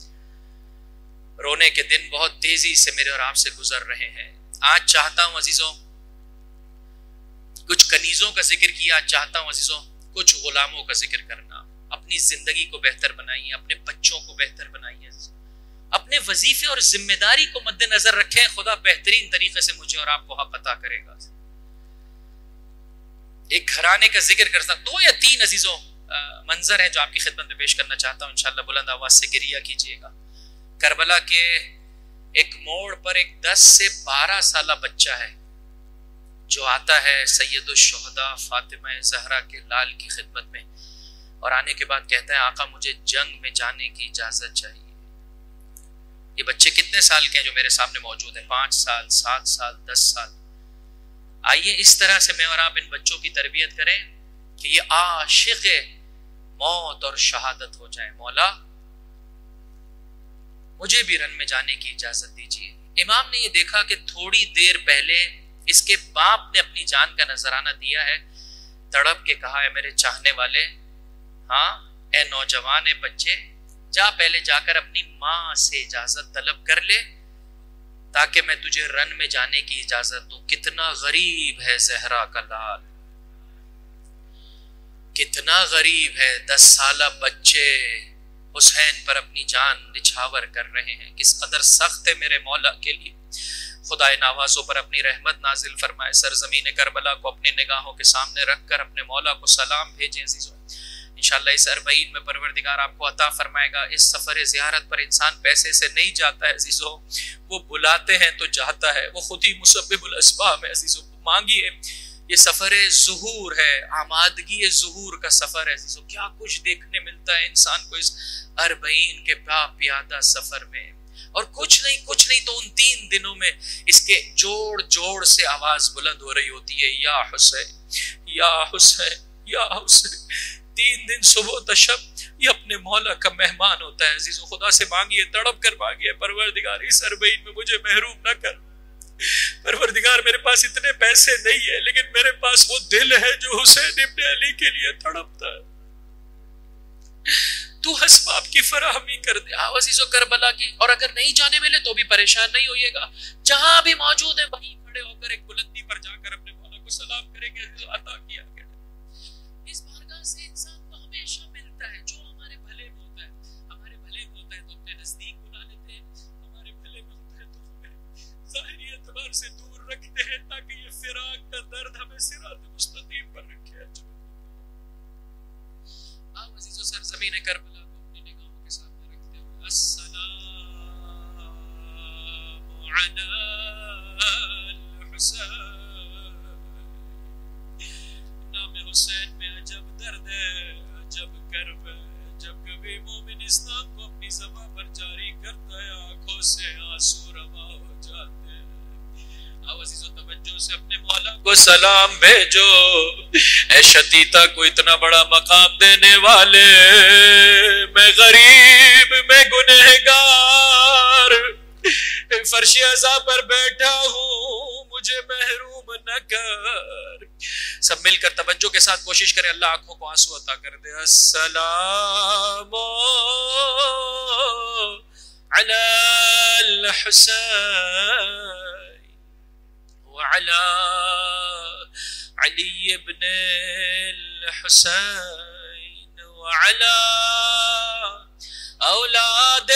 रोने के दिन बहुत तेजी से मेरे और आपसे गुजर रहे हैं। आज चाहता हूं अजीजों, कुछ कनीजों का जिक्र किया, आज चाहता हूं अजीजों कुछ गुलामों का जिक्र करना। अपनी जिंदगी को बेहतर बनाइए, अपने बच्चों को बेहतर बनाइए, अपने वजीफे और जिम्मेदारी को मद्देनजर रखें। खुदा बेहतरीन तरीके से मुझे और आपको हक अता करेगा। एक घराने का जिक्र करता, दो या तीन अजीजों मंजर हैं जो आपकी खिदमत में पेश करना चाहता हूं। इंशाअल्लाह बुलंद आवाज से गिरिया कीजिएगा। करबला के एक मोड़ पर एक दस से बारह साल बच्चा है जो आता है सैयदुश शुहदा फातिमा ज़हरा के लाल की खिदमत में, और आने के बाद कहता है आका मुझे जंग में जाने की इजाजत चाहिए। ये बच्चे कितने साल के हैं जो मेरे सामने मौजूद है? पांच साल, सात साल, दस साल। आइए इस तरह से मैं और आप इन बच्चों की तरबियत करें कि ये आशिक़ मौत और शहादत हो जाए। मौला मुझे भी रन में जाने की इजाजत दीजिए। इमाम ने ये देखा कि थोड़ी देर पहले इसके बाप ने अपनी जान का नजराना दिया है, तड़प के कहा है मेरे चाहने वाले, हाँ ए नौजवान ए बच्चे, जा पहले जाकर अपनी माँ से इजाजत तलब कर ले ताकि मैं तुझे रन में जाने की इजाजत दूं। कितना गरीब है ज़हरा का लाल, कितना गरीब है। दस साल बच्चे हुसैन पर अपनी जान निछावर कर रहे हैं। किस कदर सख्त है मेरे मौला के लिए। खुदाए नवाजों पर अपनी रहमत नाजिल फरमाए। सरजमीन करबला को अपनी निगाहों के सामने रखकर अपने मौला को सलाम भेजें अजीजों। इंशाअल्लाह इस अरबईन में परवरदिगार आपको अता फरमाएगा। इस सफर ज़ियारत पर इंसान पैसे से नहीं जाता है अजीजों, वो बुलाते हैं तो जाता है, वो खुद ही मुसब्बिबुल अस्बाब है अजीजों। मांगिए, ये सफर ज़ुहूर है, आमादगी ज़ुहूर का सफर है अजीजों। क्या कुछ देखने मिलता है इंसान को इस अरबईन के प्यादा सफर में। और कुछ नहीं कुछ नहीं तो उन तीन दिनों में इसके जोड़ जोड़ से आवाज बुलंद हो रही होती है, या हुसैन या हुसैन या हुसैन। तीन दिन सुबह तशब ये अपने मौला का मेहमान होता है अजीजों। खुदा से मांगिए, तड़प कर मांगिए, परवरदिगार इस अरबईन में मुझे महरूम न कर। परवरदिगार मेरे पास इतने पैसे नहीं है लेकिन मेरे पास वो दिल है जो हुसैन इब्ने अली के लिए तड़पता है। तू हस्बाब की फराहमी कर दे अजीजों करबला की। और अगर नहीं जाने मिले तो भी परेशान नहीं होइएगा, जहां भी मौजूद है वहीं खड़े होकर एक बुलंदी पर जाकर अपने मौला को सलाम करेंगे। अता किया गया इस बारगाह से इंसान को हमेशा मिलता है जो हमारे भले में होता है। हमारे भले में होता है तो अपने नजदीक बुला लेते हैं, हमारे भले में होता है तो हमें ज़ाहिरी एतबार से दूर रखते हैं ताकि ये फिराक का दर्द हमें सिरात मुस्तकीम पर रखे। आओ अजीजों सरज़मीन करबला को अपनी निगाहों के सामने रखते हुए अस्सलामु अला हुसैन। नाम हुसैन में अजब दर्द है, अजब कर्ब है। जब कभी मोमिन इस नाम को अपनी ज़बान पर जारी करता है आंखों से आंसू रवा हो जाते हैं। आओ अजीजों तवज्जो से अपने मौला को सलाम भेजो। ऐ शतीता को इतना बड़ा मकाम देने वाले, मैं गरीब, मैं गुनहगार फर्श अज़ा पर बैठा हूँ, मुझे महरूम न कर। सब मिलकर तवज्जो के साथ कोशिश करें, अल्लाह आंखों को आंसू अता कर दे। अस्सलामु अला हुसैन व अला अली इब्न हुसैन व अला औलाद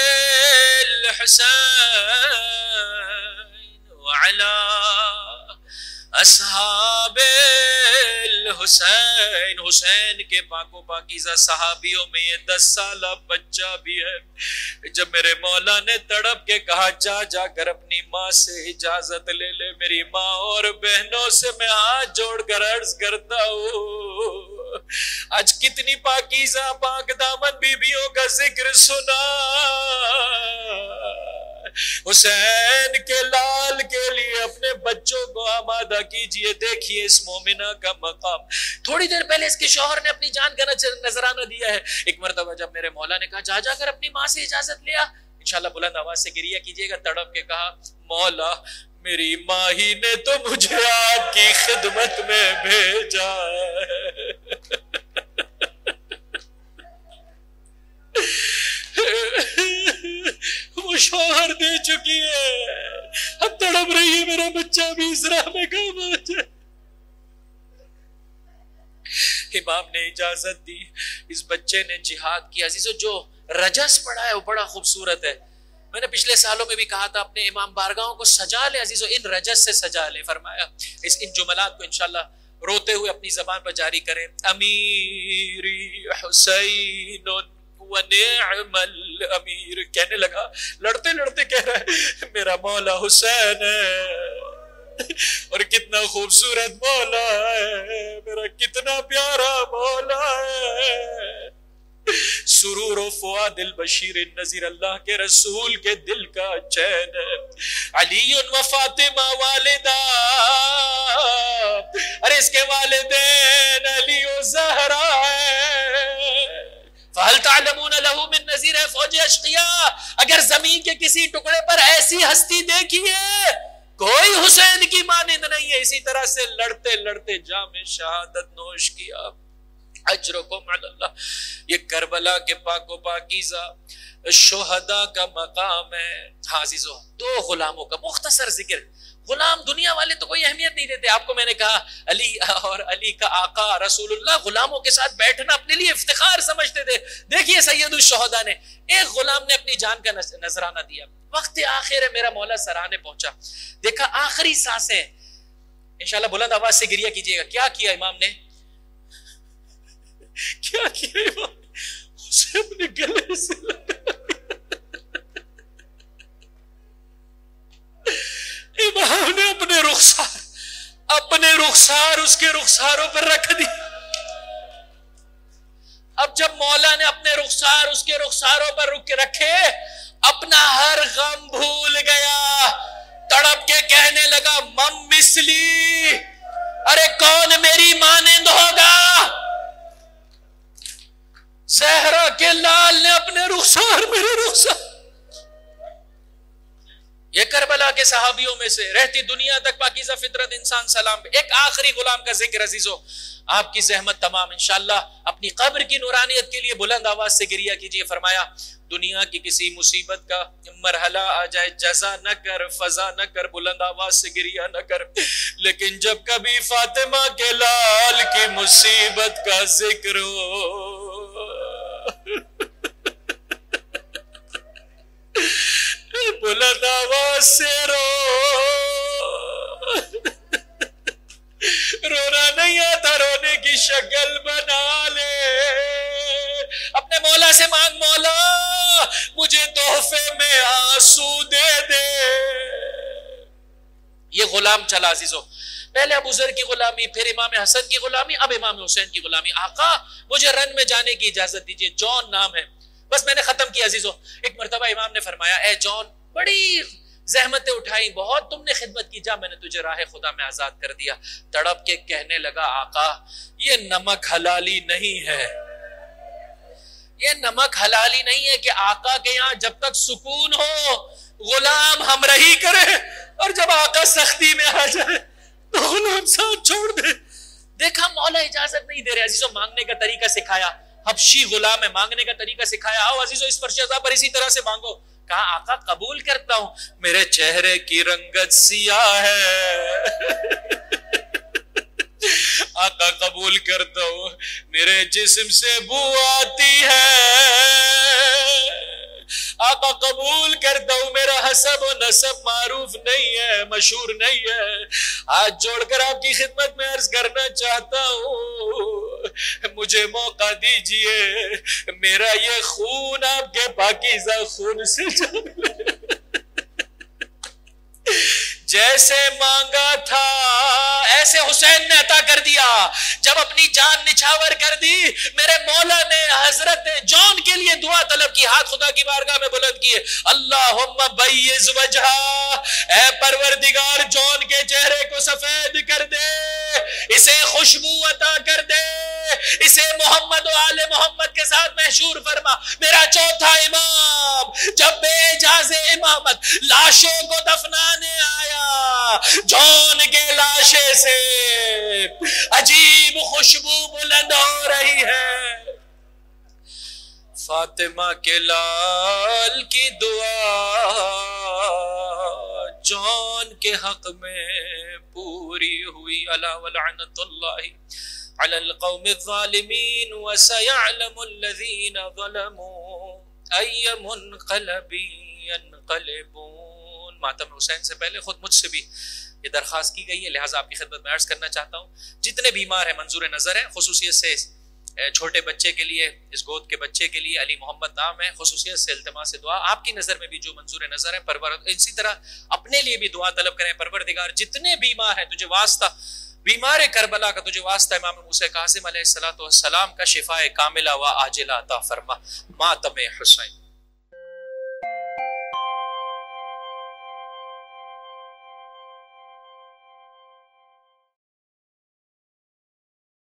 हुसैन व अला अस्हाब हुसैन, हुसैन के पाको पाकीज़ा सहाबियों में ये दस साल बच्चा भी है। जब मेरे मौला ने तड़प के कहा जा जाकर अपनी माँ से इजाजत ले ले, मेरी माँ और बहनों से मैं हाथ जोड़कर अर्ज करता हूँ, आज कितनी पाकीज़ा पाक दामन बीबियों का जिक्र सुना। हुसैन के लाल के लिए अपने बच्चों को आमादा कीजिए। देखिए इस मोमिना का मकाम। थोड़ी देर पहले इसके शौहर ने अपनी जान का नजराना दिया है। एक मरतबा जब मेरे मौला ने कहा जा जाकर अपनी माँ से इजाजत लिया, इंशाल्लाह बुलंद आवाज से गिरिया कीजिएगा, तड़प के कहा मौला मेरी माँ ही ने तो मुझे आपकी खिदमत में भेजा है। वो शौहर दे चुकी है, अब तड़प रही है मेरा बच्चा भी इस राह में कहाँ पहुंचे। इमाम ने इजाजत दी, इस बच्चे ने जिहाद किया। अजीजो जो रजस पड़ा है वो बड़ा खूबसूरत है। मैंने पिछले सालों में भी कहा था अपने इमाम बारगाहों को सजा ले अजीजो, इन रजस से सजा ले। फरमाया इस इन जुमलात को इंशाल्लाह रोते हुए अपनी जबान पर जारी करें। अमीरी हुसैन व निअमल अमीर, कहने लगा लड़ते लड़ते कह रहा है मेरा मौला हुसैन है और कितना खूबसूरत मौला है, मेरा कितना प्यारा मौला है। सुरूर फुआदिल बशीर नजीर, अल्लाह के रसूल के दिल का चैन है। अली व फातिमा वालिदा, अरे इसके वालिदैन अली व ज़हरा है। फहल तालमून लहू मिन नज़ीर है फौज अशकिया, अगर जमीन के किसी टुकड़े पर ऐसी हस्ती देखिए कोई हुसैन की मानिंद नहीं है। इसी तरह से लड़ते लड़ते जामे शहादत नोश किया। अजरुकुम अल्लाह, ये करबला के पाको पाकीज़ा शुहदा का मकाम है। हाँ अज़ीज़ो, दो गुलामों का मुख्तसर जिक्र। गुलाम दुनिया वाले तो कोई अहमियत नहीं देते। आपको मैंने कहा अली और अली का आका रसूलुल्लाह गुलामों के साथ बैठना अपने लिए इफ्तिखार समझते थे। देखिए सैयदुल शुहदा ने, एक गुलाम ने अपनी जान का नजराना दिया। वक्त आखिर है, मेरा मौला सराहने पहुंचा, देखा आखिरी सांसें। इंशाल्लाह बुलंद आवाज से गिरिया कीजिएगा। क्या किया इमाम ने? क्या किया इमाम? उसे अपने गले से लगा। इमाम ने अपने रुखसार अपने रुखसार उसके रुखसारों पर रख दी। अब जब मौला ने अपने रुखसार उसके रुखसारों पर रुक के रखे, अपना हर गम भूल गया। तड़प के कहने लगा मम मिसली, अरे कौन मेरी मानिंद होगा। ज़हरा के लाल ने अपने रुखसार मेरे रुखसार, ये करबला के सहाबियों में से रहती दुनिया तक पाकीज़ा फितरत इंसान सलाम पे। एक आखिरी गुलाम का जिक्र अजीजों, आपकी जहमत तमाम इंशाल्लाह अपनी कब्र की नूरानियत के लिए बुलंद आवाज से गिरिया कीजिए। फरमाया दुनिया की किसी मुसीबत का मरहला आ जाए, जजा न कर, फजा न कर, बुलंद आवाज से गिरिया न कर, लेकिन जब कभी फातिमा के लाल की मुसीबत का जिक्र हो, बुलंद आवाज से रो। रोना नहीं आता, रोने की शक्ल बना ले। अपने मौला से मांग, मौला मुझे तोहफे में आंसू दे दे। ये गुलाम चला अजीजों, पहले अबू ज़र की गुलामी, फिर इमाम हसन की गुलामी, अब इमाम हुसैन की गुलामी। आका मुझे रन में जाने की इजाजत दीजिए, जॉन नाम है। बस मैंने खत्म किया अजीजों। एक मरतबा इमाम ने फरमाया, ए जॉन, बड़ी जहमतें उठाई, बहुत तुमने खिदमत की, जा मैंने तुझे राह खुदा में आजाद कर दिया। तड़प के कहने लगा, आका ये नमक हलाली नहीं है, ये नमक हलाली नहीं है कि आका के यहाँ जब तक सुकून हो गुलाम हमरही करे, और जब आका सख्ती में आ जाए तो गुलाम साथ छोड़ दे। देखा मौला इजाजत नहीं दे रहे अजीजों, मांगने का तरीका सिखाया। हबशी गुलाम है, मांगने का तरीका सिखाया। आओ अजीजों इस फर्शा पर इसी तरह से मांगो। कहा आका कबूल करता हूं, मेरे चेहरे की रंगत सियाह है। आका कबूल करता हूं, मेरे जिस्म से बू आती है। आका कबूल करता हूं, मेरा हसब और नसब मारूफ नहीं है, मशहूर नहीं है, हाथ जोड़कर आपकी खिदमत में अर्ज करना चाहता हूं, मुझे मौका दीजिए, मेरा ये खून आपके पाकीज़ा खून से जान जैसे मांगा था ऐसे हुसैन ने अता कर दिया। जब अपनी जान निछावर कर दी, मेरे मौला ने हजरत जॉन के लिए दुआ तलब की, हाथ खुदा की बारगाह में बुलंद किए, अल्लाहुम्मा बैयिज़ वजहा, ऐ परवरदिगार जॉन के चेहरे को सफेद कर दे, इसे खुशबू अता कर दे, इसे मोहम्मद और आले मोहम्मद के साथ महशूर फरमा। मेरा चौथा इमाम जब बेइजाज़े इमामत लाशों को दफनाने आया, जॉन के लाशे से अजीब खुशबू बुलंद हो रही है। फातिमा के लाल की दुआ जॉन के हक में पूरी हुई। अला व लअनतुल्लाहि अलल कौमिज़ ज़ालिमीन व सयअलमुल्लज़ीना ज़लमू अय्य मुनक़लबिन यनक़लिबून। मातम हुसैन से पहले खुद मुझसे भी ये दरख्वास्त की गई है, लिहाजा आपकी खिदमत में अर्ज करना चाहता हूँ, जितने बीमार हैं मंजूर नजर है, खुसूसियत से छोटे बच्चे के लिए, इस गोद के बच्चे के लिए अली मोहम्मद नाम है, खुसूसियत से इल्तिमास से दुआ, आपकी नजर में भी जो मंजूर नजर है परवर, इसी तरह अपने लिए भी दुआ तलब करें। परवरदिगार जितने बीमार हैं तुझे वास्ता, बीमार करबला का तुझे वास्ता इमाम मूसा कासिम अलैहिस्सलातु वस्सलाम का शिफाए कामिला व आजिला अता फरमा। मातम हुसैन।